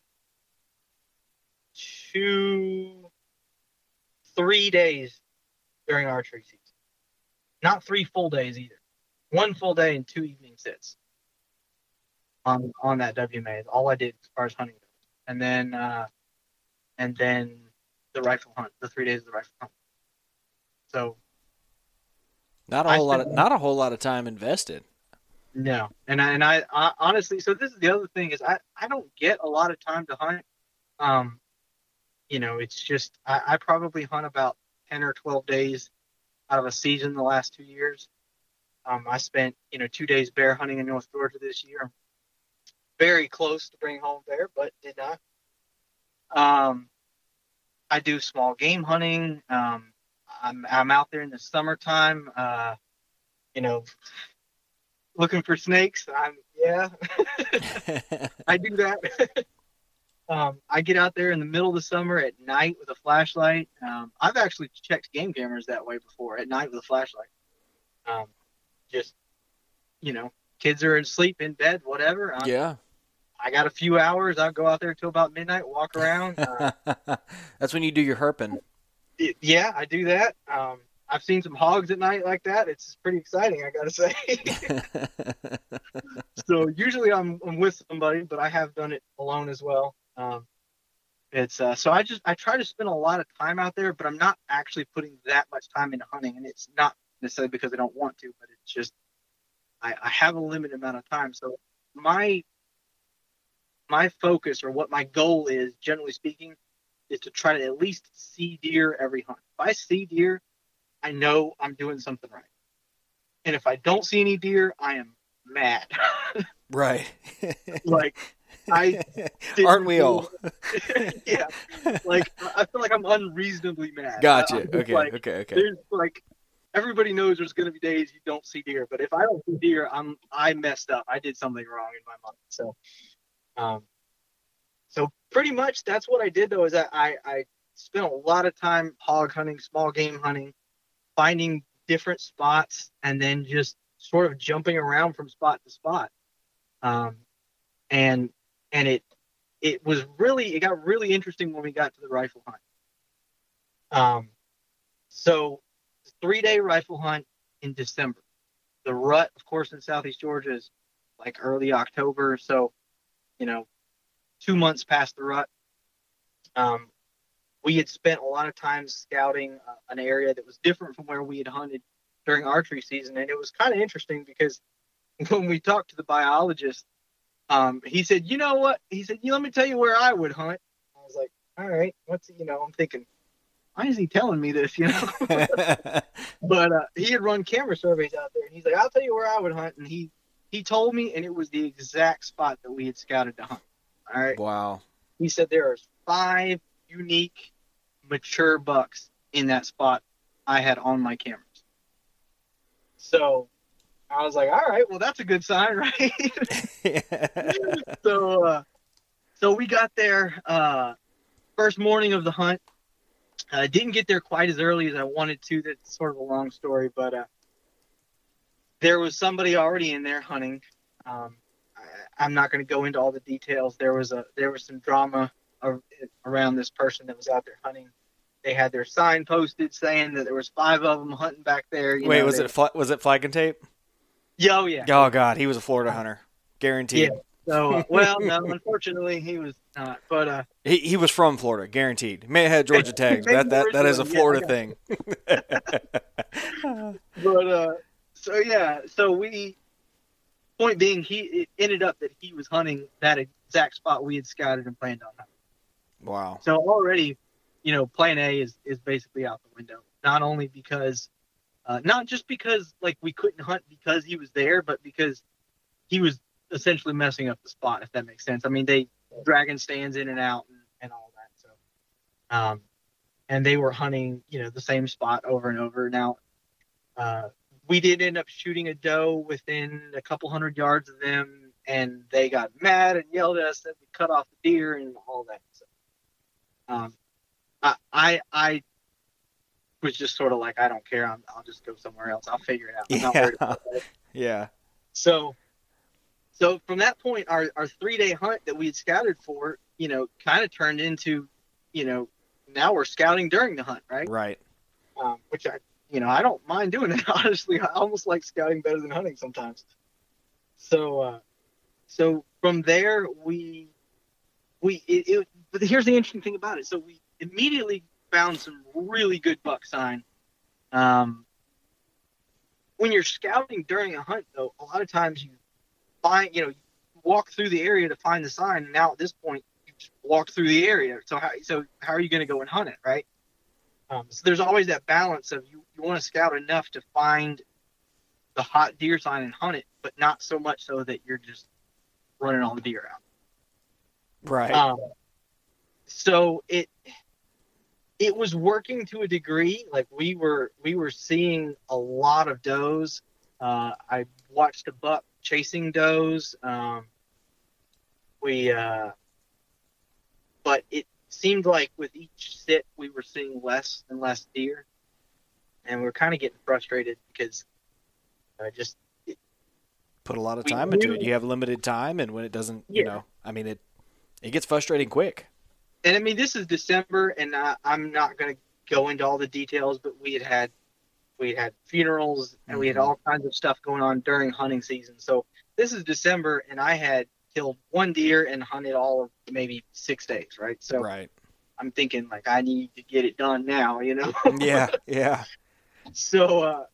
two, three days during archery season. Not three full days either. One full day and two evening sits on on that W M A. All I did as far as hunting goes. And then uh, and then the rifle hunt, the three days of the rifle hunt. So Not a I whole lot spent- of not a whole lot of time invested. no, and I, and I, I honestly, so this is the other thing is I, I don't get a lot of time to hunt. Um, you know, it's just I, I probably hunt about ten or twelve days out of a season the last two years. Um, I spent you know two days bear hunting in North Georgia this year. Very close to bring home bear, but did not. Um, I do small game hunting. Um, I'm I'm out there in the summertime. Uh, you know. Looking for snakes. I'm yeah. I do that. um, I get out there in the middle of the summer at night with a flashlight. Um, I've actually checked game cameras that way before at night with a flashlight. Um, just you know, kids are asleep in bed, whatever. I'm, Yeah. I got a few hours. I'll go out there till about midnight, walk around. Uh, That's when you do your herping. it- yeah, I do that. Um, I've seen some hogs at night like that. It's pretty exciting, I gotta say. So usually I'm, I'm with somebody, but I have done it alone as well. Um, it's uh, so I just I try to spend a lot of time out there, but I'm not actually putting that much time into hunting, and it's not necessarily because I don't want to, but it's just I, I have a limited amount of time. So my my focus or what my goal is, generally speaking, is to try to at least see deer every hunt. If I see deer, I know I'm doing something right. And if I don't see any deer, I am mad. Right. Like, I didn't Aren't we do- all? Yeah. Like, I feel like I'm unreasonably mad. Gotcha. I- I'm just Okay. like, okay. Okay. There's like, everybody knows there's going to be days you don't see deer, but if I don't see deer, I'm I messed up. I did something wrong in my mind. So, um, so pretty much that's what I did though. Is that I I spent a lot of time hog hunting, small game hunting, finding different spots, and then just sort of jumping around from spot to spot. Um, and and it it was really it got really interesting when we got to the rifle hunt. Um, so three day rifle hunt in December. The rut, of course, in Southeast Georgia is like early October, so you know, two months past the rut. Um, we had spent a lot of time scouting uh, an area that was different from where we had hunted during archery season, and it was kind of interesting because when we talked to the biologist, um, he said, "You know what?" He said, "You let me tell you where I would hunt." I was like, "All right, what's you know?" I'm thinking, why is he telling me this? You know, but uh, he had run camera surveys out there, and he's like, "I'll tell you where I would hunt," and he he told me, and it was the exact spot that we had scouted to hunt. All right. Wow. He said there are five unique mature bucks in that spot I had on my cameras. So I was like, all right, well, that's a good sign, right? Yeah. so, uh, so we got there uh, first morning of the hunt. I uh, didn't get there quite as early as I wanted to. That's sort of a long story, but uh, there was somebody already in there hunting. Um, I, I'm not going to go into all the details. There was a there was some drama ar- around this person that was out there hunting. They had their sign posted saying that there was five of them hunting back there. You Wait, know, was they, it fl- was it flag and tape? Yeah, oh yeah. Oh God, he was a Florida hunter, guaranteed. Yeah. So, uh, well, no, unfortunately, he was not. But uh, he he was from Florida, guaranteed. May have had Georgia tags, but that, that that is a Florida thing. But uh, so yeah, so we. Point being, he it ended up that he was hunting that exact spot we had scouted and planned on hunting. Wow. So already, you know, plan A is is basically out the window. Not only because, uh, not just because like we couldn't hunt because he was there, but because he was essentially messing up the spot, if that makes sense. I mean, they dragging stands in and out and, and all that. So, um, and they were hunting, you know, the same spot over and over. Now, uh, we did end up shooting a doe within a couple hundred yards of them, and they got mad and yelled at us that we cut off the deer and all that. So, um, I, I, I was just sort of like, I don't care. I'm, I'll just go somewhere else. I'll figure it out. I'm yeah. not worried about it. Yeah. So, so from that point, our, our three day hunt that we had scouted for, you know, kind of turned into, you know, now we're scouting during the hunt, right? Right. Um, which I, you know, I don't mind doing it. Honestly, I almost like scouting better than hunting sometimes. So, uh, so from there, we, we, it, it, but here's the interesting thing about it. So we immediately found some really good buck sign. Um, when you're scouting during a hunt, though, a lot of times you find, you know, you walk through the area to find the sign. And now at this point, you just walk through the area. So how, so how are you going to go and hunt it, right? Um, so there's always that balance of you, you want to scout enough to find the hot deer sign and hunt it, but not so much so that you're just running all the deer out. Right. Um, so it it was working to a degree. Like we were we were seeing a lot of does. Uh, I watched a buck chasing does. Um, we uh, but it seemed like with each sit we were seeing less and less deer, and we we're kind of getting frustrated because I uh, just it, put a lot of time into it. You have limited time, and when it doesn't, yeah. you know, I mean, it it gets frustrating quick. And I mean, this is December, and I, I'm not going to go into all the details, but we had had we had, had funerals and mm-hmm. we had all kinds of stuff going on during hunting season. So this is December, and I had killed one deer and hunted all of maybe six days, right? So right. I'm thinking like I need to get it done now, you know? yeah, yeah. So, uh,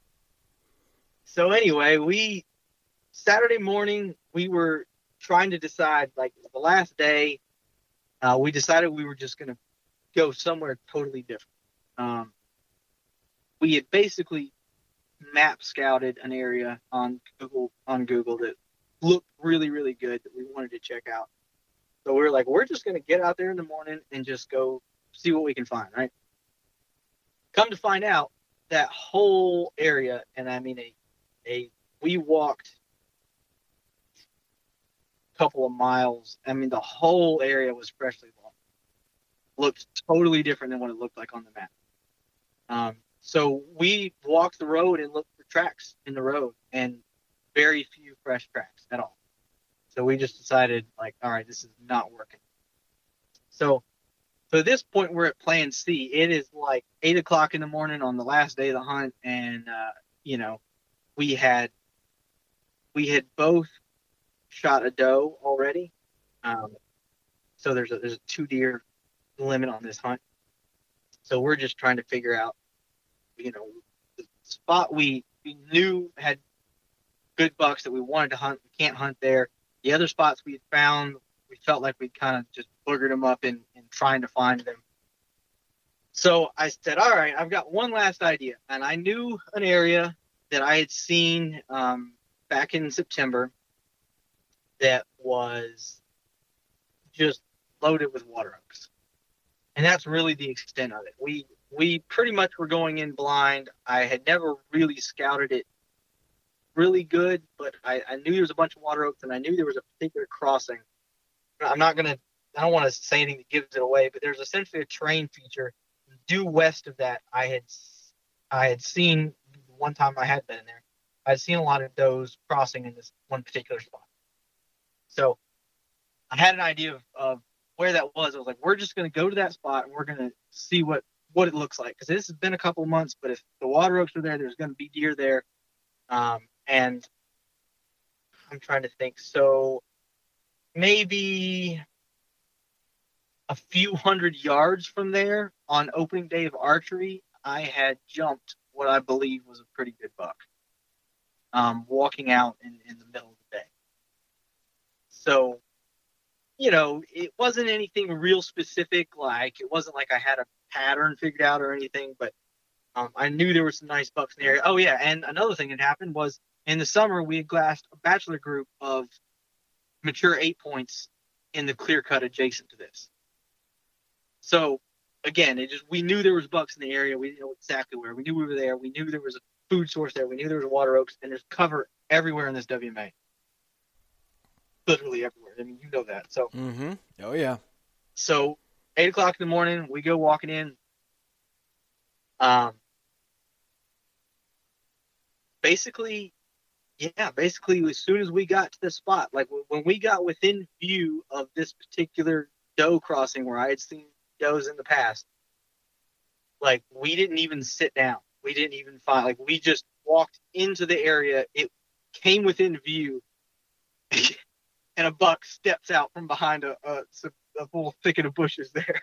so anyway, we Saturday morning we were trying to decide like the last day. Uh, we decided we were just going to go somewhere totally different. Um, we had basically map scouted an area on Google on Google that looked really, really good that we wanted to check out. So we were like, we're just going to get out there in the morning and just go see what we can find, right? Come to find out, that whole area, and I mean a, a we walked couple of miles. I mean, the whole area was freshly lawn. Looked totally different than what it looked like on the map. Um, so we walked the road and looked for tracks in the road, and very few fresh tracks at all. So we just decided, like, all right, this is not working. So, so at this point, we're at Plan C. It is like eight o'clock in the morning on the last day of the hunt, and uh, you know, we had we had both shot a doe already, um, so there's a there's a two deer limit on this hunt. So we're just trying to figure out, you know, the spot we, we knew had good bucks that we wanted to hunt. We can't hunt there. The other spots we had found, we felt like we'd kind of just boogered them up in, in trying to find them. So I said, all right, I've got one last idea, and I knew an area that I had seen um, back in September that was just loaded with water oaks. And that's really the extent of it. We we pretty much were going in blind. I had never really scouted it really good, but I, I knew there was a bunch of water oaks, and I knew there was a particular crossing. I'm not gonna, I don't want to say anything that gives it away, but there's essentially a terrain feature due west of that. I had, I had seen one time I had been in there. I had seen a lot of does crossing in this one particular spot. So I had an idea of, of where that was. I was like, we're just going to go to that spot and we're going to see what, what it looks like. Because this has been a couple months, but if the water oaks are there, there's going to be deer there. Um, and I'm trying to think. So maybe a few hundred yards from there on opening day of archery, I had jumped what I believe was a pretty good buck, um, walking out in, in the middle of the day. So, you know, it wasn't anything real specific. Like, it wasn't like I had a pattern figured out or anything, but um, I knew there were some nice bucks in the area. Oh, yeah, and another thing that happened was in the summer, we had glassed a bachelor group of mature eight points in the clear cut adjacent to this. So, again, it just we knew there was bucks in the area. We didn't know exactly where. We knew we were there. We knew there was a food source there. We knew there was water oaks, and there's cover everywhere in this W M A. Literally everywhere. I mean, you know that. So, mm-hmm. Oh yeah. So, eight o'clock in the morning, we go walking in. Um, basically, yeah, basically, as soon as we got to the spot, like when we got within view of this particular doe crossing where I had seen does in the past, like we didn't even sit down. We didn't even find, like we just walked into the area. It came within view and a buck steps out from behind a, a, a full thicket of bushes there.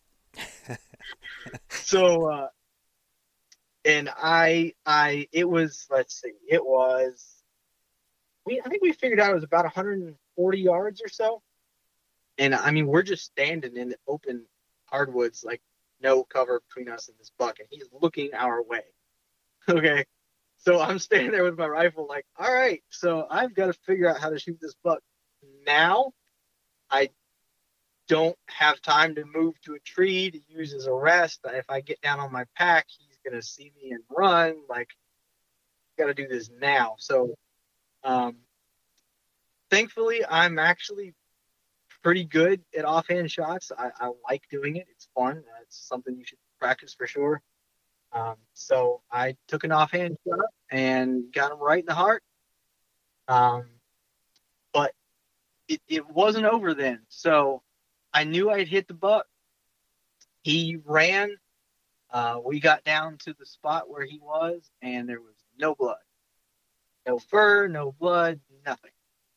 so, uh, and I, I, it was, let's see, it was, we, I think we figured out it was about one hundred forty yards or so. And I mean, we're just standing in the open hardwoods, like no cover between us and this buck, and he's looking our way. Okay. So I'm standing there with my rifle, like, all right, so I've got to figure out how to shoot this buck. Now I don't have time to move to a tree to use as a rest. If I get down on my pack, he's going to see me and run. Like, got to do this now. So, um, thankfully, I'm actually pretty good at offhand shots. I, I like doing it. It's fun. Uh, it's something you should practice for sure. Um, so I took an offhand shot and got him right in the heart. Um, but it, it wasn't over then. So I knew I'd hit the buck. He ran. Uh, we got down to the spot where he was, and there was no blood. No fur, no blood, nothing.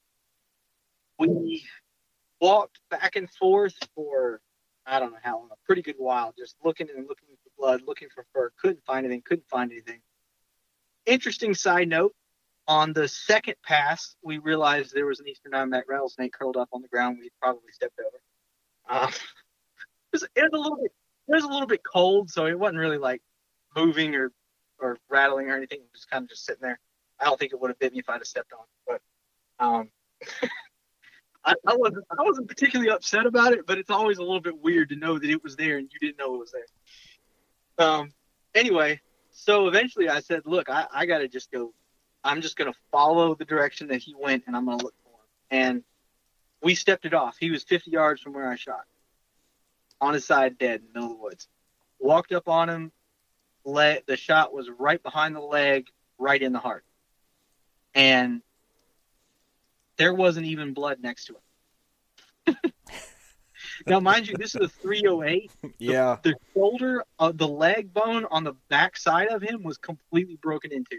We walked back and forth for, I don't know how long, a pretty good while, just looking and looking for blood, looking for fur. Couldn't find anything, couldn't find anything. Interesting side note, on the second pass, we realized there was an eastern diamondback rattlesnake curled up on the ground we probably stepped over. Uh, it, was, it was a little bit, it was a little bit cold, so it wasn't really like moving or, or rattling or anything. It was kind of just sitting there. I don't think it would have bit me if I'd have stepped on it, but um, I, I wasn't I wasn't particularly upset about it, but it's always a little bit weird to know that it was there and you didn't know it was there. Um. Anyway, so eventually I said, look, I, I got to just go. I'm just going to follow the direction that he went, and I'm going to look for him. And we stepped it off. He was fifty yards from where I shot, on his side, dead in the middle of the woods. Walked up on him. Le- the shot was right behind the leg, right in the heart. And there wasn't even blood next to him. Now, mind you, this is a three oh eight. Yeah. The, the shoulder of the leg bone on the back side of him was completely broken into.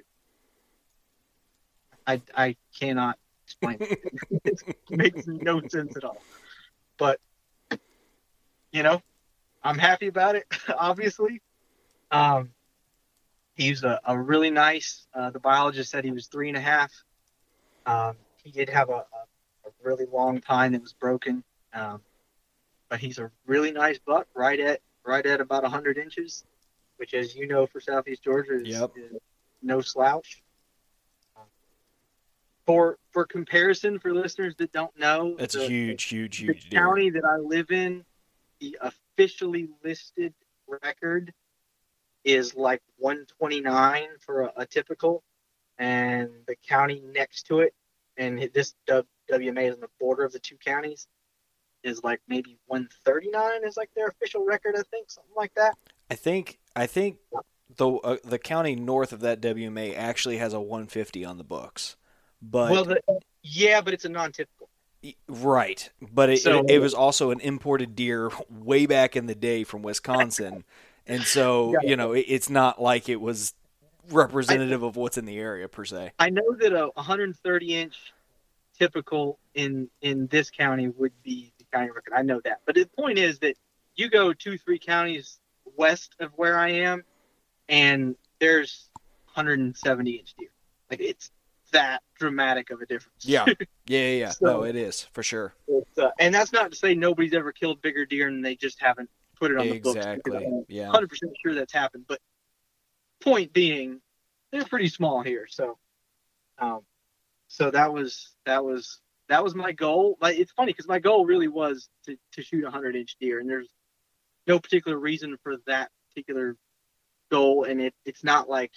I I cannot explain it. It makes no sense at all. But, you know, I'm happy about it, obviously. Um, he's a, a really nice, uh, the biologist said he was three and a half. Um, he did have a, a, a really long tine that was broken. Um, but he's a really nice buck, right at right at about one hundred inches, which, as you know, for Southeast Georgia is, Yep. is no slouch. Um, for for comparison, for listeners that don't know, That's the, a huge, huge, the huge deal. county that I live in, the officially listed record is like one twenty-nine for a, a typical. and the county next to it, and this W M A is on the border of the two counties, is like maybe one thirty-nine is like their official record, I think, something like that. I think I think the uh, the county north of that W M A actually has a one fifty on the books, but well, the, yeah, but it's a non-typical. Right, but it, So- it, it was also an imported deer way back in the day from Wisconsin, and so Yeah. you know it, it's not like it was representative of what's in the area per se. I know that a one hundred thirty inch typical in in this county would be the county record. I know that, but the point is that you go two, three counties west of where I am, and there's one hundred seventy inch deer. Like it's that dramatic of a difference. Yeah, yeah, yeah. yeah. So- no, it is for sure. It's, uh, and that's not to say nobody's ever killed bigger deer and they just haven't put it on the books. Exactly. because I'm Yeah. one hundred percent sure that's happened. But point being, they're pretty small here. So, um, so that was that was that was my goal. Like it's funny because my goal really was to, to shoot a hundred inch deer, and there's no particular reason for that particular goal, and it it's not like.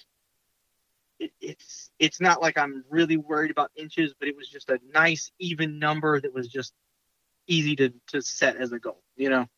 It, it's it's not like I'm really worried about inches, but it was just a nice even number that was just easy to, to set as a goal, you know.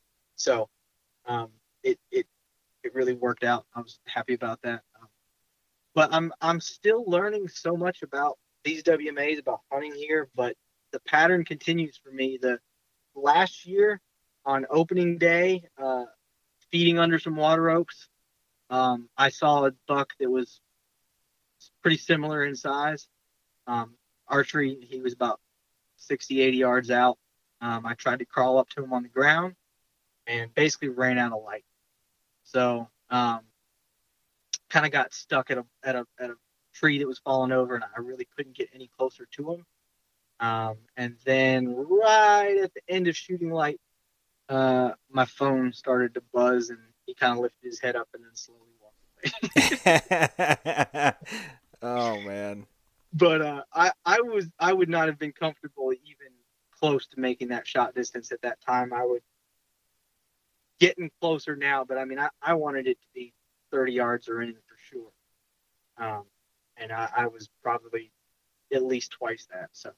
So um, it it it really worked out. I was happy about that. Um, but I'm I'm still learning so much about these W M As, about hunting here. But the pattern continues for me. The last year on opening day, uh, feeding under some water oaks, um, I saw a buck that was pretty similar in size. Um, archery, he was about sixty, eighty yards out. Um, I tried to crawl up to him on the ground and basically ran out of light. So um, kind of got stuck at a, at, a, at a tree that was falling over, and I really couldn't get any closer to him. Um, and then right at the end of shooting light, uh, my phone started to buzz, and he kind of lifted his head up and then slowly walked away. Oh man. But uh, I, I was I would not have been comfortable even close to making that shot distance at that time. I would getting closer now, but I mean I, I wanted it to be thirty yards or in for sure. Um, and I, I was probably at least twice that. So,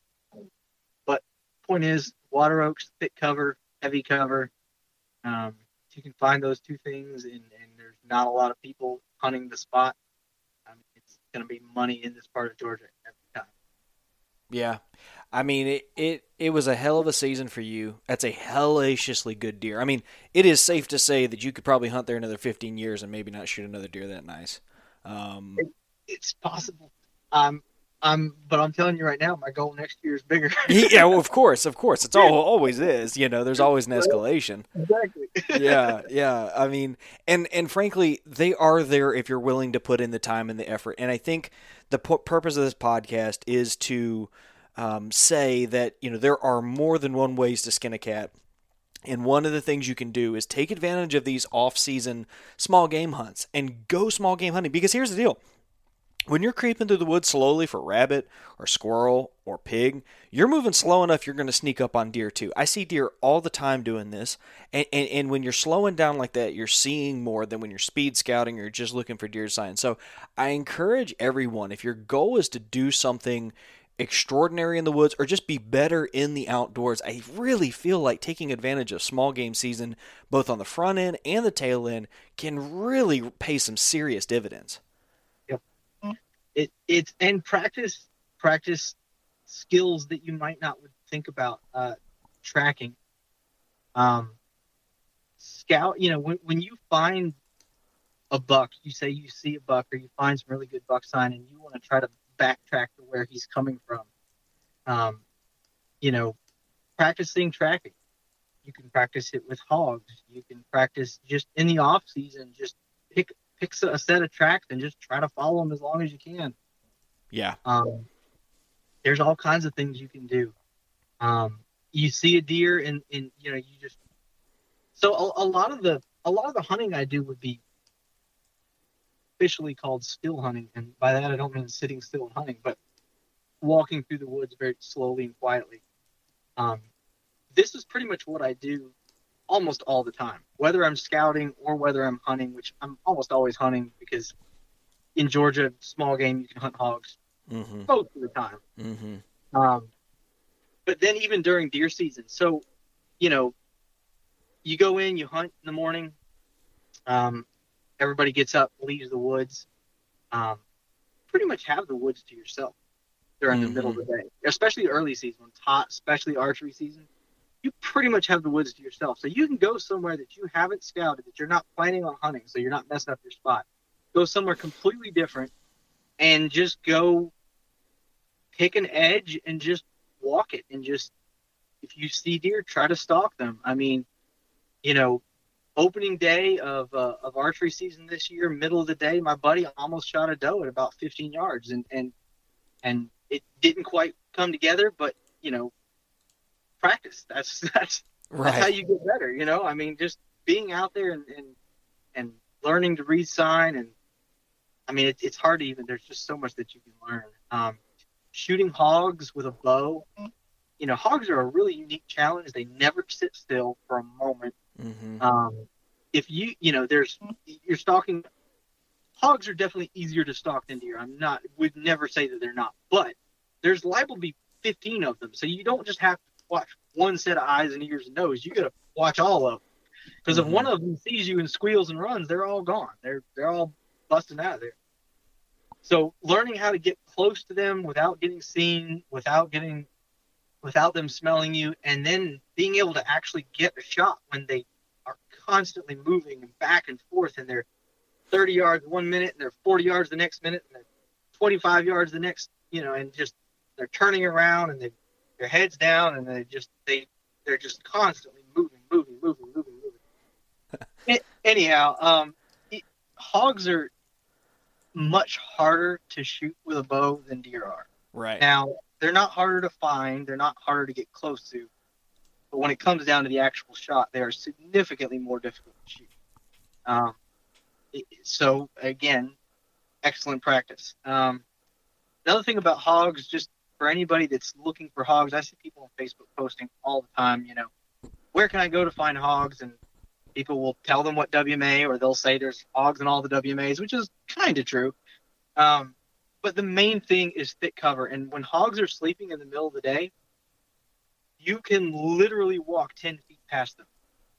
but point is, water oaks, thick cover, heavy cover. Um, if you can find those two things, and, and there's not a lot of people hunting the spot, I mean, it's going to be money in this part of Georgia every time. Yeah. I mean, it, it, it was a hell of a season for you. That's a hellaciously good deer. I mean, it is safe to say that you could probably hunt there another fifteen years and maybe not shoot another deer that nice. Um, It's possible. Um, I'm, but I'm telling you right now, my goal next year is bigger. yeah, well, of course, of course. It's all always is. You know, there's always an escalation. Exactly. yeah, yeah. I mean, and and frankly, they are there if you're willing to put in the time and the effort. And I think the p- purpose of this podcast is to um, say that you know there are more than one ways to skin a cat. And one of the things you can do is take advantage of these off-season small game hunts and go small game hunting. Because here's the deal. When you're creeping through the woods slowly for rabbit or squirrel or pig, you're moving slow enough you're going to sneak up on deer too. I see deer all the time doing this. And, and, and when you're slowing down like that, you're seeing more than when you're speed scouting or you're just looking for deer signs. So I encourage everyone, if your goal is to do something extraordinary in the woods or just be better in the outdoors, I really feel like taking advantage of small game season, both on the front end and the tail end, can really pay some serious dividends. It it's and practice practice skills that you might not would think about. Uh, tracking, um, scout. You know, when when you find a buck, you say you see a buck or you find some really good buck sign, and you want to try to backtrack to where he's coming from. Um, you know, practicing tracking. You can practice it with hogs. You can practice just in the off season. Just pick. Pick a set of tracks and just try to follow them as long as you can. Yeah. Um, there's all kinds of things you can do. Um, you see a deer and, and you know, you just, so a, a lot of the, a lot of the hunting I do would be officially called still hunting. And by that, I don't mean sitting still and hunting, but walking through the woods very slowly and quietly. Um, this is pretty much what I do almost all the time, whether I'm scouting or whether I'm hunting, which I'm almost always hunting because in Georgia, small game, you can hunt hogs Mm-hmm. most of the time. Mm-hmm. Um, but then even during deer season, so, you know, you go in, you hunt in the morning. Um, everybody gets up, leaves the woods. Um, pretty much have the woods to yourself during Mm-hmm. the middle of the day, especially early season when it's hot, especially archery season. You pretty much have the woods to yourself. So you can go somewhere that you haven't scouted, that you're not planning on hunting, so you're not messing up your spot. Go somewhere completely different and just go pick an edge and just walk it. And just, if you see deer, try to stalk them. I mean, you know, opening day of uh, of archery season this year, middle of the day, my buddy almost shot a doe at about fifteen yards, and and and it didn't quite come together, but you know, practice. That's that's Right. that's how you get better. You know, I mean, just being out there and and, and learning to read sign, and I mean, it, it's hard to even. There's just so much that you can learn. Um, shooting hogs with a bow. You know, hogs are a really unique challenge. They never sit still for a moment. Mm-hmm. Um, if you, you know, there's, you're stalking, hogs are definitely easier to stalk than deer. I'm not, would never say that they're not, but there's liable to be fifteen of them. So you don't just have to watch one set of eyes and ears and nose. You got to watch all of them. Because Mm-hmm. if one of them sees you and squeals and runs, they're all gone. They're, they're all busting out of there. So learning how to get close to them without getting seen, without getting, without them smelling you, and then being able to actually get a shot when they are constantly moving and back and forth, and they're thirty yards one minute and they're forty yards the next minute and they're twenty-five yards the next, you know, and just they're turning around and they their heads down and they just they they're just constantly moving, moving, moving, moving, moving. it, anyhow, um, it, hogs are much harder to shoot with a bow than deer are. Right. Now, they're not harder to find. They're not harder to get close to. But when it comes down to the actual shot, they are significantly more difficult to shoot. Um, it, so, again, excellent practice. Um, another thing about hogs, just for anybody that's looking for hogs, I see people on Facebook posting all the time, you know, where can I go to find hogs? And people will tell them what W M A, or they'll say there's hogs in all the W M As, which is kind of true. Um, But the main thing is thick cover. And when hogs are sleeping in the middle of the day, you can literally walk ten feet past them.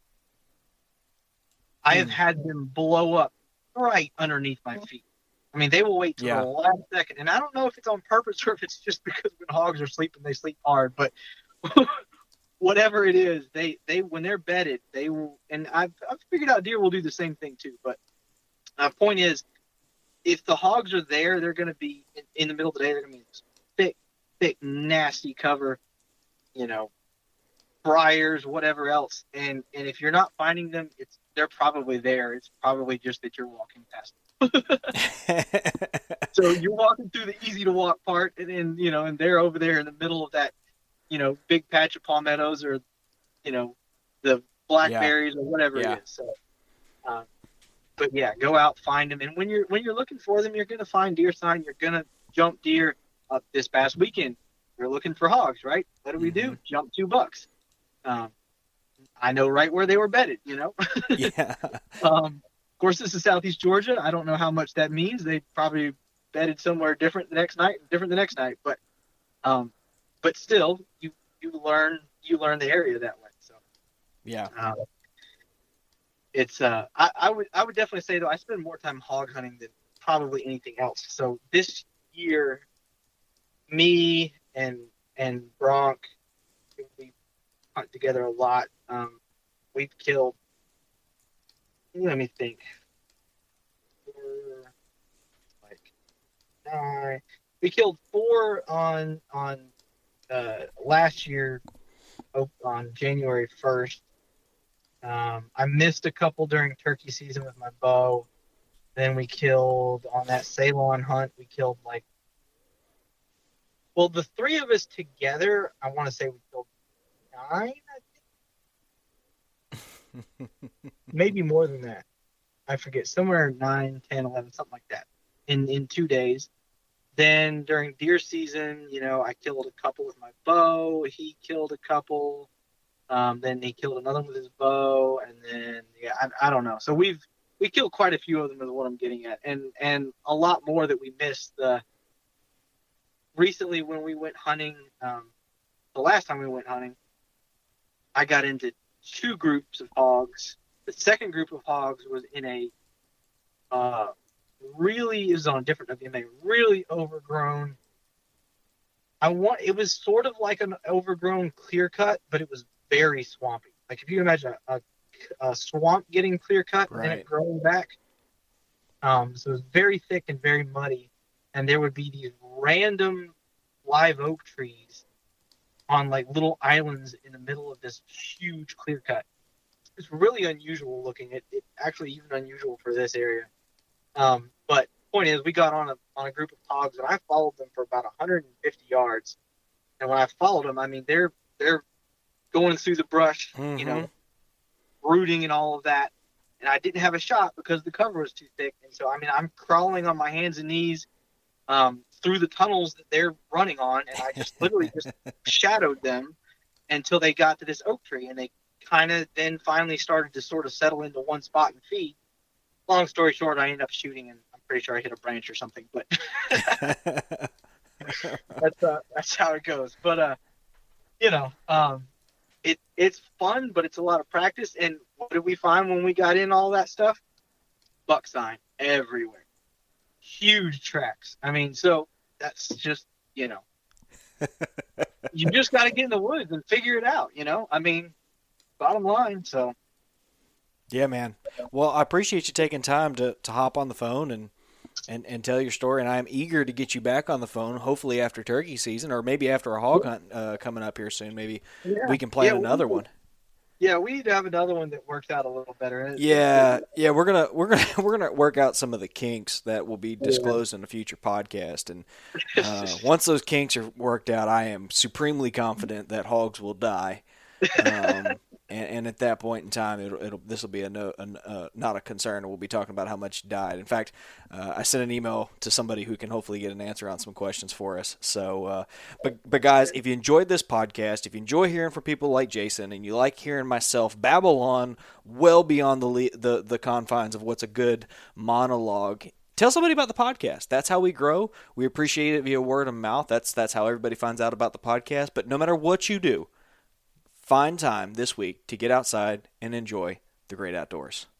I have had them blow up right underneath my feet. I mean, they will wait till Yeah. the last second. And I don't know if it's on purpose or if it's just because when hogs are sleeping, they sleep hard. But whatever it is, they, they when they're bedded, they will. And I've, I've figured out deer will do the same thing too. But my point is, if the hogs are there, they're going to be in, in the middle of the day. They're going to be thick, thick, nasty cover, you know, briars, whatever else. And and if you're not finding them, it's they're probably there. It's probably just that you're walking past them. So you're walking through the easy to walk part, and then you know, and they're over there in the middle of that, you know, big patch of palmettos, or you know, the blackberries, or whatever Yeah. it is. So. Um, But yeah, go out, find them, and when you're when you're looking for them, you're gonna find deer sign. You're gonna jump deer. Uh, this past weekend, you're looking for hogs, right? What do we do? Jump two bucks. Um, I know right where they were bedded. You know. Yeah. um, of course, this is Southeast Georgia. I don't know how much that means. They probably bedded somewhere different the next night, different the next night. But, um, but still, you you learn you learn the area that way. So. Yeah. Um, It's uh, I, I would I would definitely say though I spend more time hog hunting than probably anything else. So this year, me and and Bronk, we hunt together a lot. Um, we've killed. Let me think. Four, like nine. We killed four on on uh, last year, on January first. Um, I missed a couple during turkey season with my bow. Then we killed on that Ceylon hunt. We killed like, well, the three of us together, I want to say we killed nine, I think. Maybe more than that. I forget. Somewhere nine, ten, eleven, something like that in, in two days. Then during deer season, you know, I killed a couple with my bow. He killed a couple. Um, then he killed another one with his bow, and then yeah, I, I don't know. So we've we killed quite a few of them is what I'm getting at, and and a lot more that we missed. The recently when we went hunting, um, the last time we went hunting, I got into two groups of hogs. The second group of hogs was in a uh, really it was on a different in a really overgrown. I want it was sort of like an overgrown clear cut, but it was very swampy. Like if you imagine a, a, a swamp getting clear cut and Right. then it growing back. Um, so it was very thick and very muddy, and there would be these random live oak trees on like little islands in the middle of this huge clear cut. It's really unusual looking. It, it actually even unusual for this area. Um, but point is, we got on a on a group of hogs, and I followed them for about one hundred fifty yards. And when I followed them, I mean they're they're going through the brush, Mm-hmm. you know, rooting and all of that. And I didn't have a shot because the cover was too thick. And so, I mean, I'm crawling on my hands and knees um, through the tunnels that they're running on. And I just literally just shadowed them until they got to this oak tree. And they kind of then finally started to sort of settle into one spot and feed. Long story short, I ended up shooting, and I'm pretty sure I hit a branch or something. But that's, uh, that's how it goes. But, uh, you know, um, It it's fun, but it's a lot of practice. And what did we find when we got in all that stuff? Buck sign everywhere, huge tracks. I mean, so that's just you know, you just got to get in the woods and figure it out. You know, I mean, bottom line. So Yeah, man. Well, I appreciate you taking time to, to hop on the phone and, and, and tell your story, and I'm eager to get you back on the phone, hopefully after turkey season, or maybe after a hog hunt uh, coming up here soon. Maybe yeah. we can plan Yeah, another we- one. Yeah, we need to have another one that works out a little better. It- Yeah, yeah, we're gonna we're gonna we're gonna work out some of the kinks that will be disclosed in a future podcast, and uh, once those kinks are worked out, I am supremely confident that hogs will die. Um, and, and at that point in time, it'll, it'll this will be a no, a, uh, not a concern. We'll be talking about how much died. In fact, uh, I sent an email to somebody who can hopefully get an answer on some questions for us. So, uh, but but guys, if you enjoyed this podcast, if you enjoy hearing from people like Jason, and you like hearing myself babble on well beyond the le- the the confines of what's a good monologue, tell somebody about the podcast. That's how we grow. We appreciate it via word of mouth. That's that's how everybody finds out about the podcast. But no matter what you do, find time this week to get outside and enjoy the great outdoors.